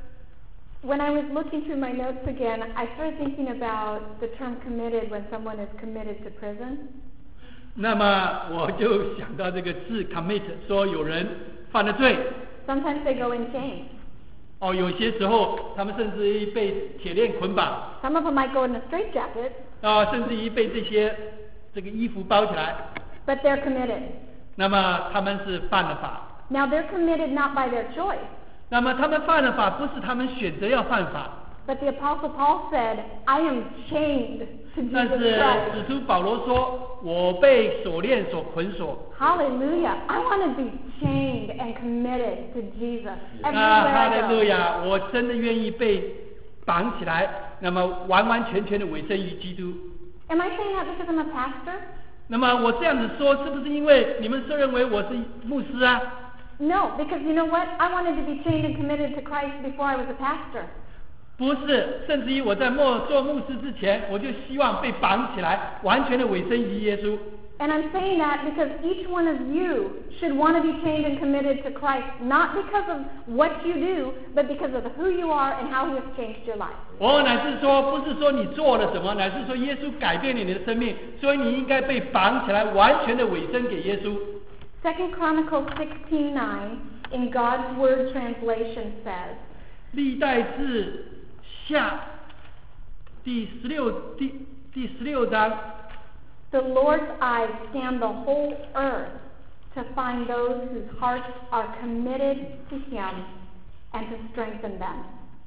When I was looking through my notes again, I started thinking about the term committed when someone is committed to prison. 那么我就想到这个字 commit， 说有人犯了罪， Sometimes they go in chains. 哦，有些时候他们甚至于被铁链捆绑， Some of them might go in a straitjacket, 啊，甚至于被这些这个衣服包起来， but they're committed. 那么他们是犯了法。 Now they're committed not by their choice, 那么他们犯了法，不是他们选择要犯法， but the Apostle Paul said, I am chained to 但 Jesus 是 Christ. 使徒保罗说，我被锁链所捆锁。 Hallelujah. I want to be chained and committed to Jesus 啊， everywhere 哈 I 利路 go. 亚！我真的愿意被绑起来，那么完完全全的委身于基督。 Am I saying that because I'm a pastor? 那么我这样子说，是不是因为你们是认为我是牧师啊？ No, because you know what? I wanted to be chained and committed to Christ before I was a pastor. 不是，甚至于我在末做牧师之前，我就希望被绑起来，完全的委身于耶稣。 And I'm saying that because each one of you should want to be chained and committed to Christ, not because of what you do, but because of who you are and how He has changed your life. 我乃是说，不是说你做了什么，乃是说耶稣改变了你的生命，所以你应该被绑起来，完全的委身给耶稣。 Second Chronicles sixteen nine in God's Word translation says, 历代志下第十六第第十六章。 The Lord's eyes scan the whole earth to find those whose hearts are committed to Him and to strengthen them.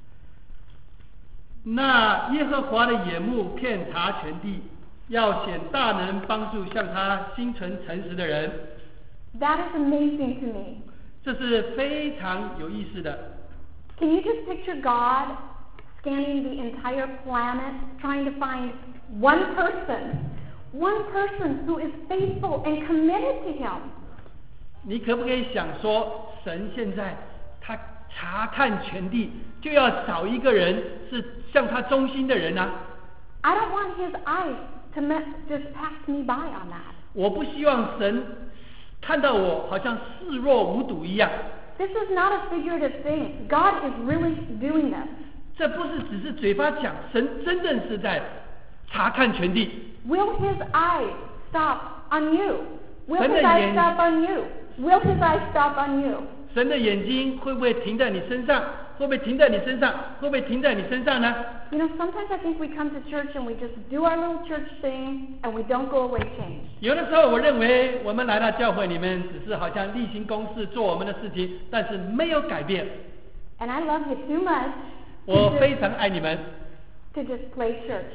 那耶和华的眼目遍察全地，要显大能帮助向他心存诚实的人。 That is amazing to me. 这是非常有意思的。 Can you just picture God scanning the entire planet, trying to find one person, one person who is faithful and committed to Him? 你可不可以想说，神现在他查看全地，就要找一个人是向他忠心的人啊？ I don't want His eyes to me- just pass me by on that. 我不希望神看到我好像视若无睹一样。 This is not a figurative thing. God is really doing this. 这不是只是嘴巴讲，神真正是在查看全地。 Will His eyes stop on you? Will 神的 His eyes 眼- stop on you? Will His eyes stop on you? 神的眼睛会不会停在你身上？ 会不会停在你身上？会不会停在你身上呢？ You know, sometimes I think we come to church and we just do our little church thing and we don't go away changed. 有的时候我认为我们来到教会里面，只是好像例行公事做我们的事情，但是没有改变。 And I love you too much 我 to 非 just, 常爱你们。 to just play church.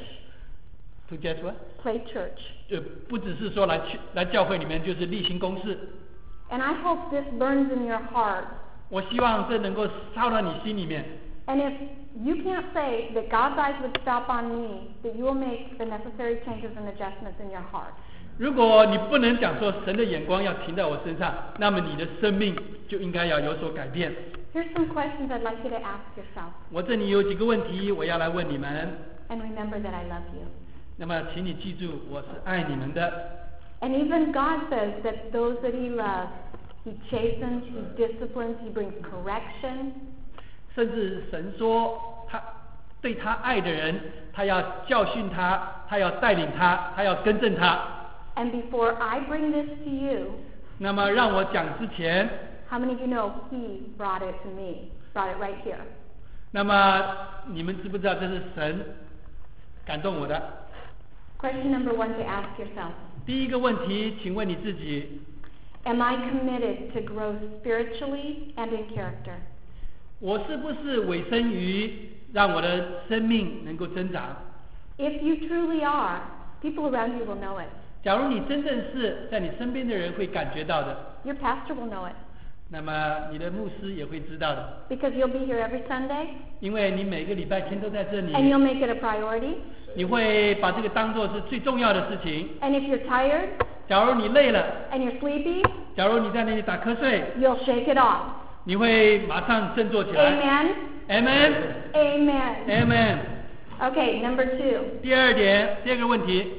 To just what？ Play church. 就不只是说来去来教会里面就是例行公事。 And I hope this burns in your heart. 我希望这能够烧到你心里面。 And if you can't say that God's eyes would stop on me, that you will make the necessary changes and adjustments in your heart. 如果你不能讲说神的眼光要停在我身上，那么你的生命就应该要有所改变。 Here's some questions I'd like you to ask yourself. 我这里有几个问题，我要来问你们。 And remember that I love you. 那么，请你记住，我是爱你们的。 And even God says that those that He loves, He chastens, He disciplines, He brings correction. 甚至神说，他对他爱的人，他要教训他，他要带领他，他要更正他。 And before I bring this to you, 那么，让我讲之前， how many of you know He brought it to me? Brought it right here. 那么你们知不知道这是神感动我的？ Question number one to ask yourself. 第一个问题，请问你自己， Am I committed to grow spiritually and in character? 我是不是委身于让我的生命能够增长？ If you truly are, people around you will know it. 假如你真正是在你身边的人会感觉到的， Your pastor will know it. 那么你的牧师也会知道的， Because you'll be here every Sunday 因为你每个礼拜天都在这里， and you'll make it a priority. 你会把这个当作是最重要的事情。 And if you're tired 假如你累了， and you're sleepy, 假如你在那里打瞌睡， you'll shake it off. 你会马上振作起来。 Amen. Amen。 Amen. Amen。 Okay, number two. 第二点，第二个问题，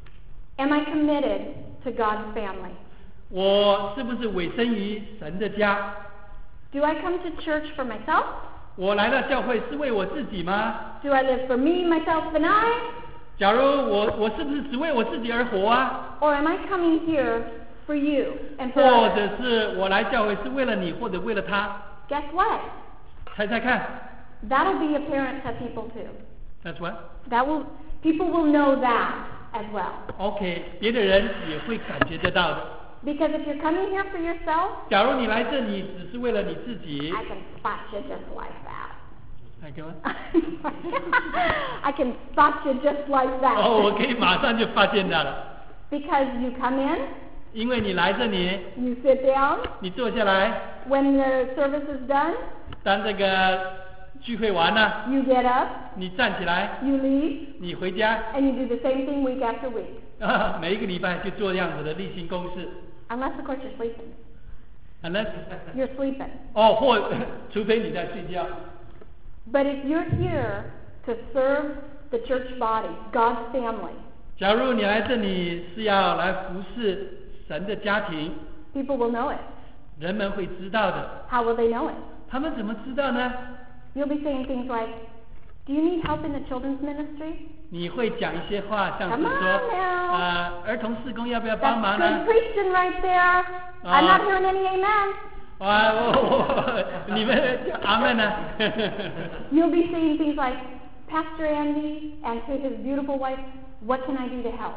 Am I committed to God's family? 我是不是委身于神的家？ Do I come to church for myself? 我来到教会是为我自己吗？ Do I live for me, myself, and I? 假如我我是不是只为我自己而活啊？ Or am I coming here for you and for 或 others? 者是我来教会是为了你，或者为了他？ Guess what? 猜猜看。 That'll be apparent to people too. That's what? That will, people will know that as well. OK， 别的人也会感觉得到的。 Because if you're coming here for yourself, 假如你来这里只是为了你自己， I can spot you just like that. 来给我。 I can spot you just like that. 哦，我可以马上就发现到了， Because you come in, 因为你来这里， you sit down, 你坐下来， when the service is done, 当这个聚会完了， you get up, 你站起来， you leave, 你回家， and you do the same thing week after week. 啊，每一个礼拜就做这样子的例行公事。 Unless, of course, you're sleeping. Unless You're sleeping. 哦，或除非你在睡觉。 But if you're here to serve the church body, God's family, 假如你来这里是要来服侍神的家庭， people will know it. 人们会知道的。 How will they know it? 他们怎么知道呢？ You'll be saying things like, do you need help in the children's ministry? 你会讲一些话，像是 Come on 说， now. 呃，儿童事工要不要帮 That's 忙呢 good？ preaching right there. I'm not hearing any amen. 啊，我我你们讲阿门呢？ You'll be saying things like, Pastor Andy and to his beautiful wife, what can I do to help?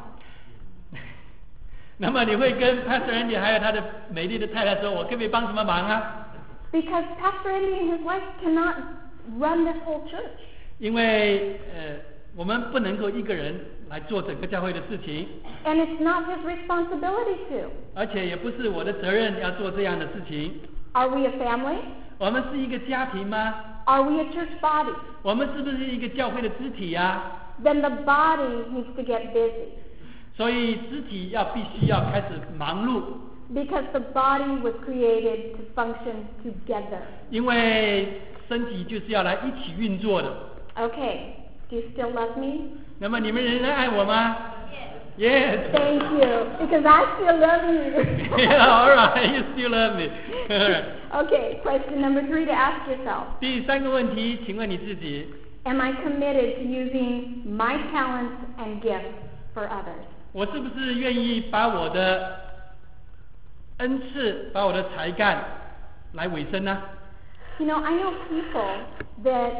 那么你会跟 Pastor Andy 还有他的美丽的太太说，我可不可以帮什么忙啊？ Because Pastor Andy and his wife cannot run this whole church. 因为呃，我们不能够一个人来做整个教会的事情， And it's not his responsibility to. 而且也不是我的责任要做这样的事情。 Are we a family? 我们是一个家庭吗？ Are we a church body? 我们是不是一个教会的肢体呀、 Then the body needs to get busy. 所以肢体要必须要开始忙碌， Because the body was created to function together. 因为身体就是要来一起运作的。 Okay, do you still love me? 那么你们仍然爱我吗 ？Yes. Thank you, because I still love you. Yeah, all right, you still love me. Okay, question number three to ask yourself. 第三个问题，请问你自己， Am I committed to using my talents and gifts for others? 我是不是愿意把我的恩赐、把我的才干来委身呢？ You know, I know people that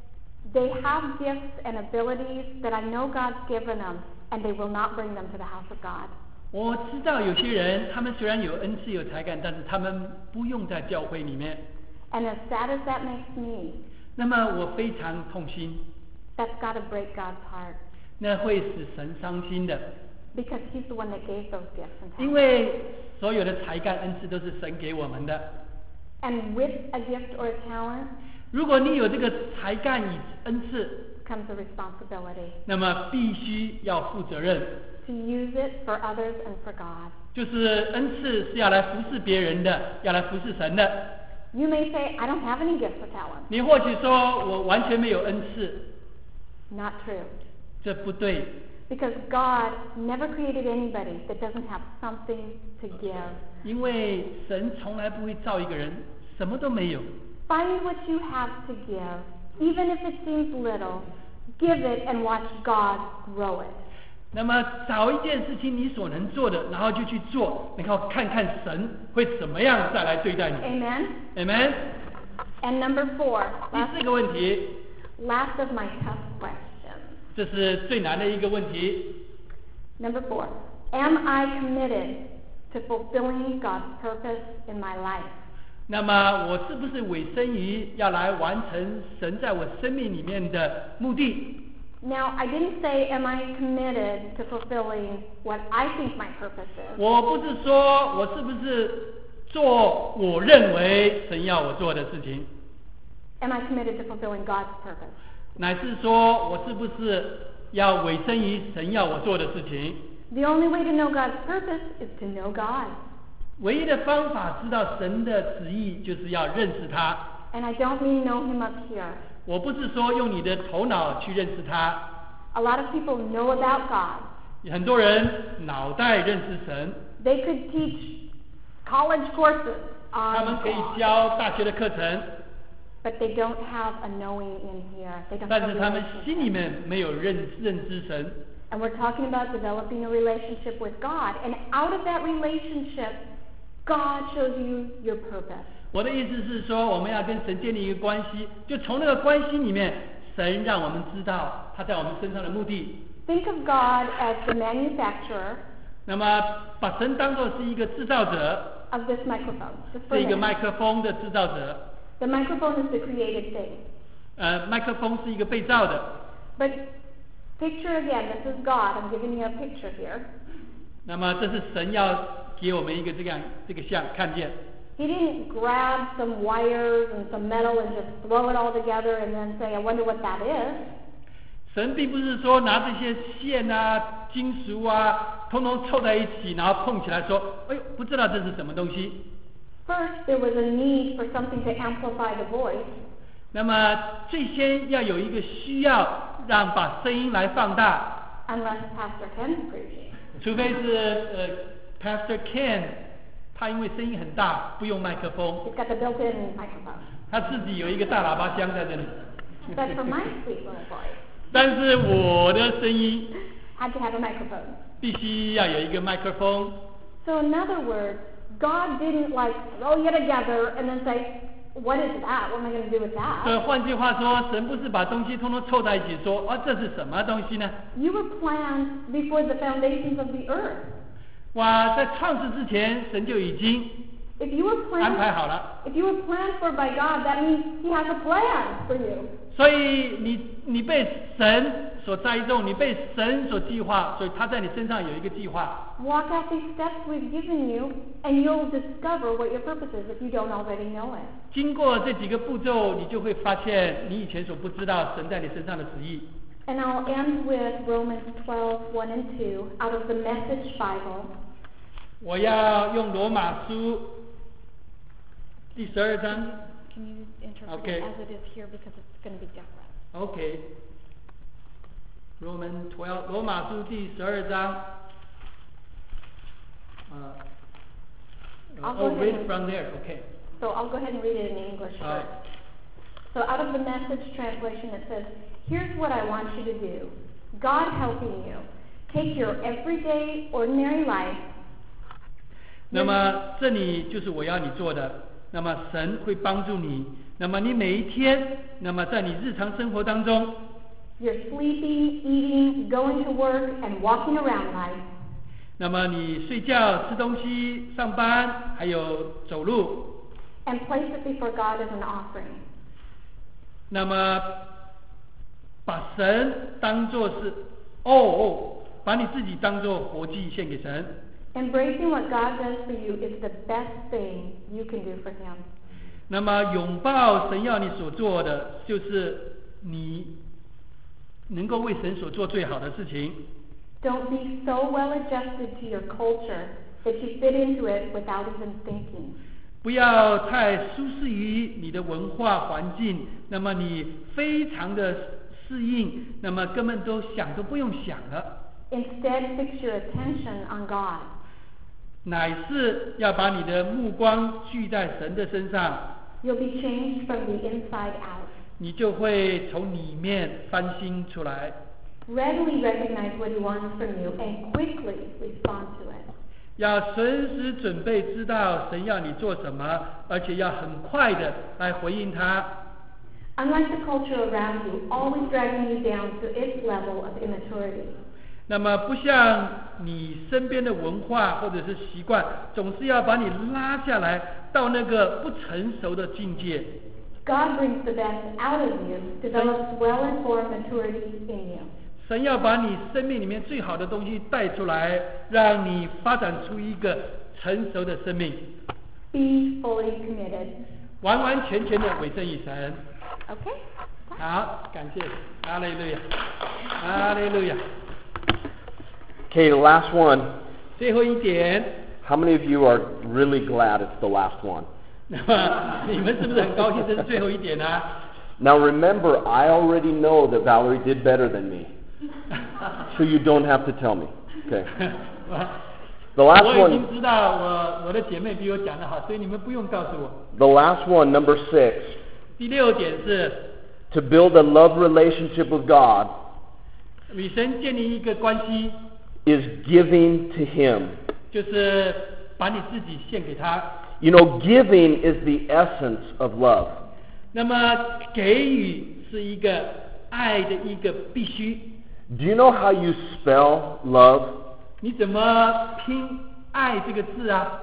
they have gifts and abilities that I know God's given them, and they will not bring them to the house of God. 我知道有些人，他们虽然有恩赐有才干，但是他们不用在教会里面。 And as sad as that makes me, 那么我非常痛心， that's got to break God's heart 那会使神伤心的， because He's the one that gave those gifts and 因 talents. 为所有的才干恩赐都是神给我们的。 And with a gift or a talent 如果你有这个才干与恩赐， comes a responsibility 那么必须要负责任， to use it for others and for God. 就是恩赐是要来服侍别人的，要来服侍神的。 You may say, I don't have any gifts or talents. 你或许说我完全没有恩赐， Not true. 这不对， Because God never created anybody that doesn't have something to give. 因为神从来不会造一个人什么都没有。 Find what you have to give, even if it seems little. Give it and watch God grow it. 那么找一件事情你所能做的，然后就去做，然后看看神会怎么样再来对待你。 Amen? Amen。 And number four, 第 last, 四个问题， last of my tough questions. 这是最难的一个问题。 Number four, am I committed to fulfilling God's purpose in my life? 那么我是不是委身于要来完成神在我生命里面的目的？ Now, I didn't say, am I committed to fulfilling what I think my purpose is? 我不是说我是不是做我认为神要我做的事情， Am I committed to fulfilling God's purpose? 乃是说我是不是要委身于神要我做的事情。 The only way to know God's purpose is to know God. 唯一的方法知道神的旨意，就是要认识他。 And I don't mean know Him up here. 我不是说用你的头脑去认识他， A lot of people know about God. 很多人脑袋认识神， They could teach college courses 他们 on 可以 God, 教大学的课程， but they don't have a knowing in here. They don't 但 have 是 a 他们心里 relationship. 面没有认认知神。 And we're talking about developing a relationship with God. And out of that relationship, God shows you your purpose. 我的意思是说，我们要跟神建立一个关系，就从那个关系里面，神让我们知道他在我们身上的目的。 Think of God as the manufacturer 那么，把神当作是一个制造者， of this microphone. Just for 是 a 一个 minute. 麦克风的制造者。 The microphone is the created thing. 呃，麦克风是一个被造的。 But picture again, this is God. I'm giving you a picture here. 那么，这是神要给我们一个这样这个像看见。 He didn't grab some wires and some metal and just throw it all together and then say, I wonder what that is. 神并不是说拿这些线啊、金属啊，通通凑在一起，然后碰起来说，哎呦，不知道这是什么东西。 First, there was a need for something to amplify the voice. 那么最先要有一个需要让把声音来放大， Unless Pastor Ken's preaching. 除非是呃 Pastor Ken， 他因为声音很大，不用麦克风， He's got the built-in microphone. 他自己有一个大喇叭箱在这里。 But for my sweet little voice, 但是我的声音 had to have a microphone. 必须要有一个麦克风。 So in other words, God didn't like throw you together and then say, what is that? What am I going to do with 所以 that? 换句话说，神不是把东西通通凑在一起说，啊，这是什么东西呢？ You were planned before the foundations of the earth. 哇，在创世之前，神就已经 If you were 安排 planned, 好了。 if you were planned for by God, that means He has a plan for you. 所以你你被神所栽种，你被神所计划，所以他在你身上有一个计划。 Walk out these steps we've given you, and you'll discover what your purpose is if you don't already know it. 经过这几个步骤，你就会发现你以前所不知道神在你身上的旨意。 And I'll end with Romans twelve, one and two, out of the Message Bible. 我要用罗马书第十二章 Can you interpret Okay. it as it is here because it's going to be different? ，OK。Roman twelve， 罗马书第十二章。呃 I'll Oh, go ahead read and- from there. Okay. So I'll go ahead and read it in English All right. first. So out of the Message translation it says, here's what I want you to do. God helping you. Take your everyday, ordinary life. 那么这里就是我要你做的。那么神会帮助你， 那么你每一天，那么在你日常生活当中， You're sleeping, eating, going to work, and walking around life. 那么你睡觉、吃东西、上班，还有走路， And place it before God as an offering. 那么把神当作是，哦哦，把你自己当作活祭献给神。 Embracing what God does for you is the best thing you can do for Him. 那么拥抱神要你所做的，就是你能够为神所做最好的事情。 Don't be so well adjusted to your culture that you fit into it without even thinking. 不要太舒适于你的文化环境，那么你非常的适应，那么根本都想都不用想了， Instead, fix your attention on God. 乃是要把你的目光聚在神的身上， You'll be changed from the inside out. 你就会从里面翻新出来。 Readily recognize what He wants from you and quickly respond to it. 要随时准备知道神要你做什么，而且要很快的来回应他。 Unlike the culture around you, always dragging you down to its level of immaturity. 那么不像你身边的文化或者是习惯，总是要把你拉下来到那个不成熟的境界。 God brings the best out of you, develops well-informed maturity in you. 神要把你生命里面最好的东西带出来，让你发展出一个成熟的生命， Be fully committed. 完完全全的委身于神。 Okay? 好，感谢，哈利路亚，哈利路亚。 Okay, the last one. 最后一点， How many of you are really glad it's the last one? 那么你们是不是很高兴这是最后一点呢、啊？ Now remember, I already know that Valerie did better than me. So you don't have to tell me. Okay. The last 我已经 one, 知道我我的姐妹比我讲得好，所以你们不用告诉我。 the last one, number six, 第六点是 to build a love relationship with God 与神建立一个关系， is giving to Him. 就是把你自己献给他。 You know, giving is the essence of love. 那么给予是一个爱的一个必须。 Do you know how you spell love? 你怎么拼爱这个字啊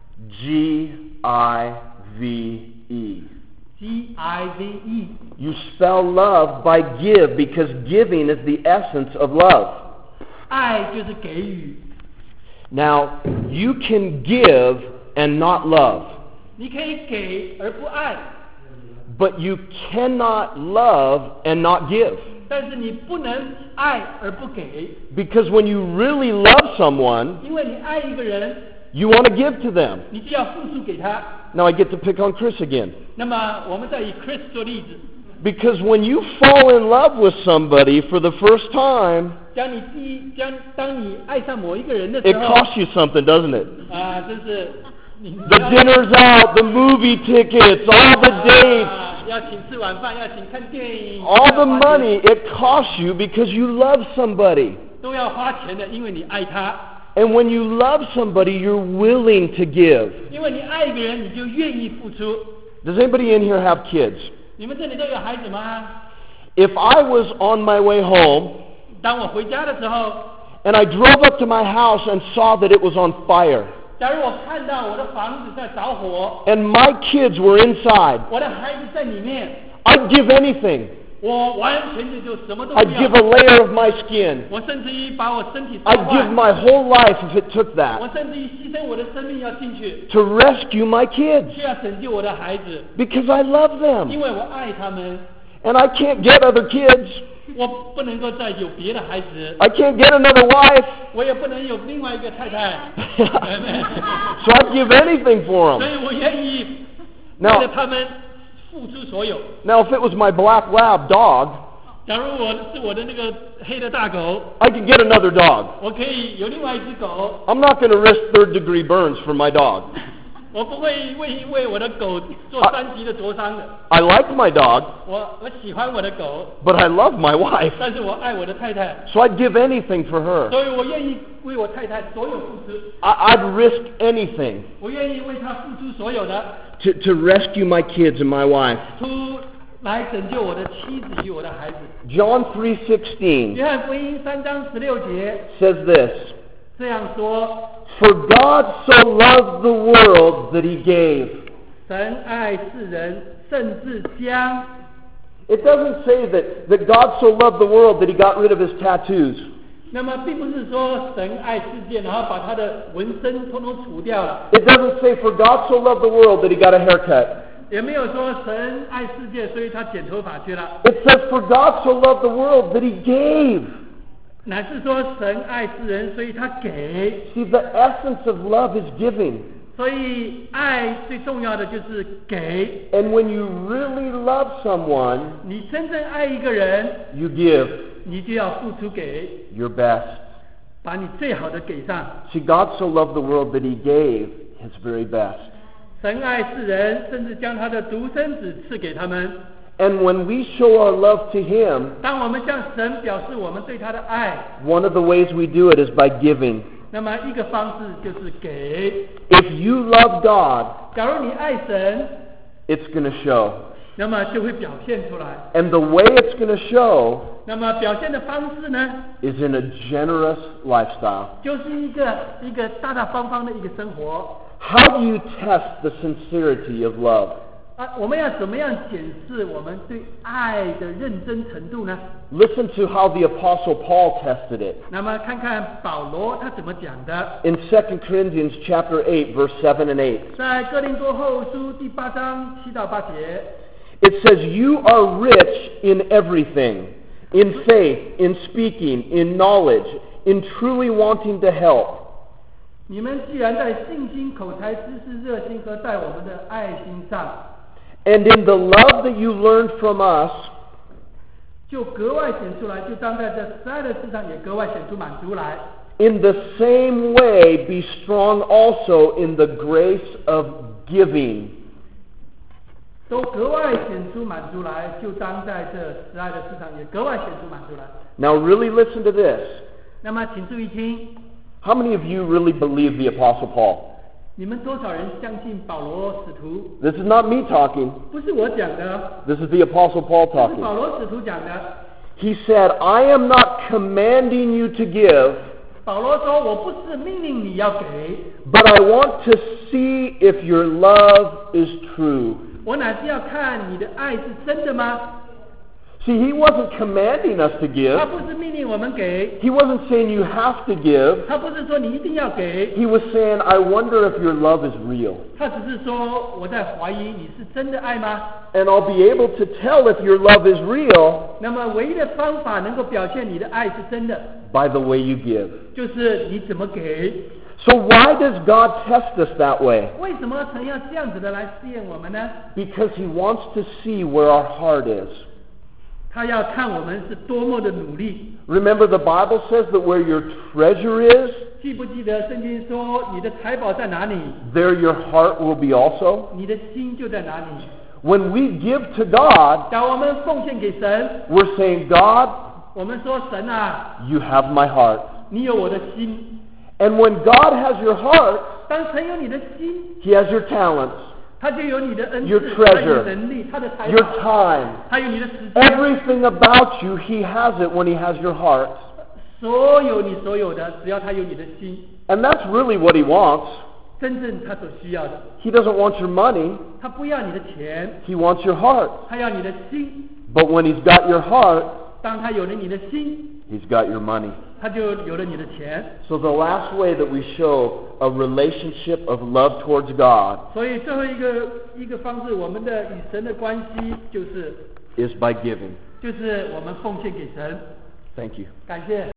G I V E. ？G I V E。 You spell love by give because giving is the essence of love. 爱就是给予。 Now, you can give and not love, 你可以给而不爱， but you cannot love and not give. 但是你不能爱而不给， Because when you really love someone, 因为你爱一个人， you want to give to them. 你就要付出给他。 Now I get to pick on Chris again. 那么我们再以 Chris 做例子， Because when you fall in love with somebody for the first time, 将你第一将当你爱上某一个人的 it 时候， costs you something, doesn't it? 啊，真是你 The dinner's out, the movie tickets, all the dates, 啊要请吃晚饭，要请看电影， all the 要花钱 money, it costs you because you love somebody. 都要花钱的，因为你爱他， And when you love somebody, you're willing to give. 因为你爱一个人，你就愿意付出。 Does anybody in here have kids? 你们这里都有孩子吗？ If I was on my way home 当我回家的时候， and I drove up to my house and saw that it was on fire, 假如我看到我的房子在着火， and my kids were inside, 我的孩子在里面， I'd give anything. 我完全的就什么都不 I'd give a 要， layer of my skin. 我甚至于把我身体烧 I'd give 坏， my whole life if it took 我 that 甚至于牺牲我的生命要进去， to rescue my kids 就要拯救我的孩子， because I love 因 them. 为我爱他们， And I can't get other kids. 我不能够再有别的孩子， I can't get another wife. 我也不能有另外一个太太， So I'd give anything for 所 them. 以我愿意为 Now, 了他们付出所有。 now if it was my black lab dog, 假如我是我的那个黑的大狗， I could get another dog. 我可以有另外一只狗， I'm not going to risk third degree burns for my dog. 我不会为为我的狗做三级的灼伤的。 I like my dog, 我我喜欢我的狗， but I love my wife, 但是我爱我的太太， so I'd give anything for her. 所以我愿意为我太太所有付出， I, I'd risk anything 我愿意为她付出所有的， to, to rescue my kids and my wife. 出来拯救我的妻子与我的孩子。 John three sixteen 约翰福音三章十六节 says this, 这样说： For God so loved the world that he gave. 神爱世人，甚至将。 It doesn't say that, that God so loved the world that he got rid of his tattoos. 那么并不是说神爱世界，然后把他的纹身通通除掉了， It doesn't say for God so loved the world that he got a haircut. 也没有说神爱世界，所以他剪头发去了， It says for God so loved the world that he gave. 乃是说神爱世人，所以他给。 See, the essence of love is giving. 所以爱最重要的就是给。 And when you really love someone, 你真正爱一个人， you give 你就要付出给， your best. 把你最好的给上。 See, God so loved the world that he gave his very best. 神爱世人，甚至将他的独生子赐给他们。 And when we show our love to him, 当我们向神表示我们对他的爱， one of the ways we do it is by giving. 那么一个方式就是给。 If you love God, 假如你爱神， it's going to show. 那么就会表现出来。 And the way it's going to show 那么表现的方式呢， is in a generous lifestyle. 就是一个一个大大方方的一个生活。 How do you test the sincerity of love? 啊，我们要怎么样检视我们对爱的认真程度呢？ Listen to how the Apostle Paul tested it. 那么看看保罗他怎么讲的。 In Second Corinthians chapter eight, verse seven and eight, 在哥林多后书第八章七到八节， it says, You are rich in everything, in faith, in speaking, in knowledge, in truly wanting to help. 你们既然在信心、口才、知识、热心和在我们的爱心上， And in the love that you learned from us, 就格外显出来，就当在这慈爱的事上也格外显出满足来。 in the same way be strong also in the grace of giving. 都格外显出满足来，就当在这慈爱的事上也格外显出满足来。 Now really listen to this. 那么，请注意听， How many of you really believe the Apostle Paul? 你们多少人相信保罗使徒？ This is not me talking. 不是我讲的， This is the Apostle Paul 是保 talking. 罗使徒讲的。 He said, I am not commanding you to give, 保罗说：“我不是命令你要给， but I want to see if your love is true. 我乃是要看你的爱是真的吗？ See, he wasn't commanding us to 他 give. 不是命令我们给， He wasn't saying you have to give. 他不是说你一定要给， He was saying, I wonder if your love is real. 他只是说我在怀疑你是真的爱吗？ And I'll be able to tell if your love is real 那么唯一的方法能够表现你的爱是真的， by the way you give. 就是你怎么给。 So why does God test us that way? 为什么神要这样子的来试验我们呢？ Because he wants to see where our heart is. 他要看我们是多么的努力。 Remember, the Bible says that where your treasure is, 记不记得圣经说你的财宝在哪里， there your heart will be also. 你的心就在哪里。 When we give to God, 当我们奉献给神， we're saying, God, 我们说神啊， you have my heart. 你有我的心。 And when God has your heart, 当神有你的心， he has your talents, 他就有你的恩 Your 赐， treasure 他有能力，他的财 your 宝， time, 他有你的时间， everything about you, he has it when he has your heart. 所有你所有的，只要他有你的心， And that's really what he wants. 真正他所需要的， He doesn't want your money, 他不要你的钱， he wants your heart. 他要你的心。 But when he's got your heart, 当他有了你的心， he's got your money. 他就有了你的钱。 So the last way that we show a relationship of love towards God 所以最后一个一个方式，我们的与神的关系就是 is by giving. 就是我们奉献给神。 Thank you. 感谢。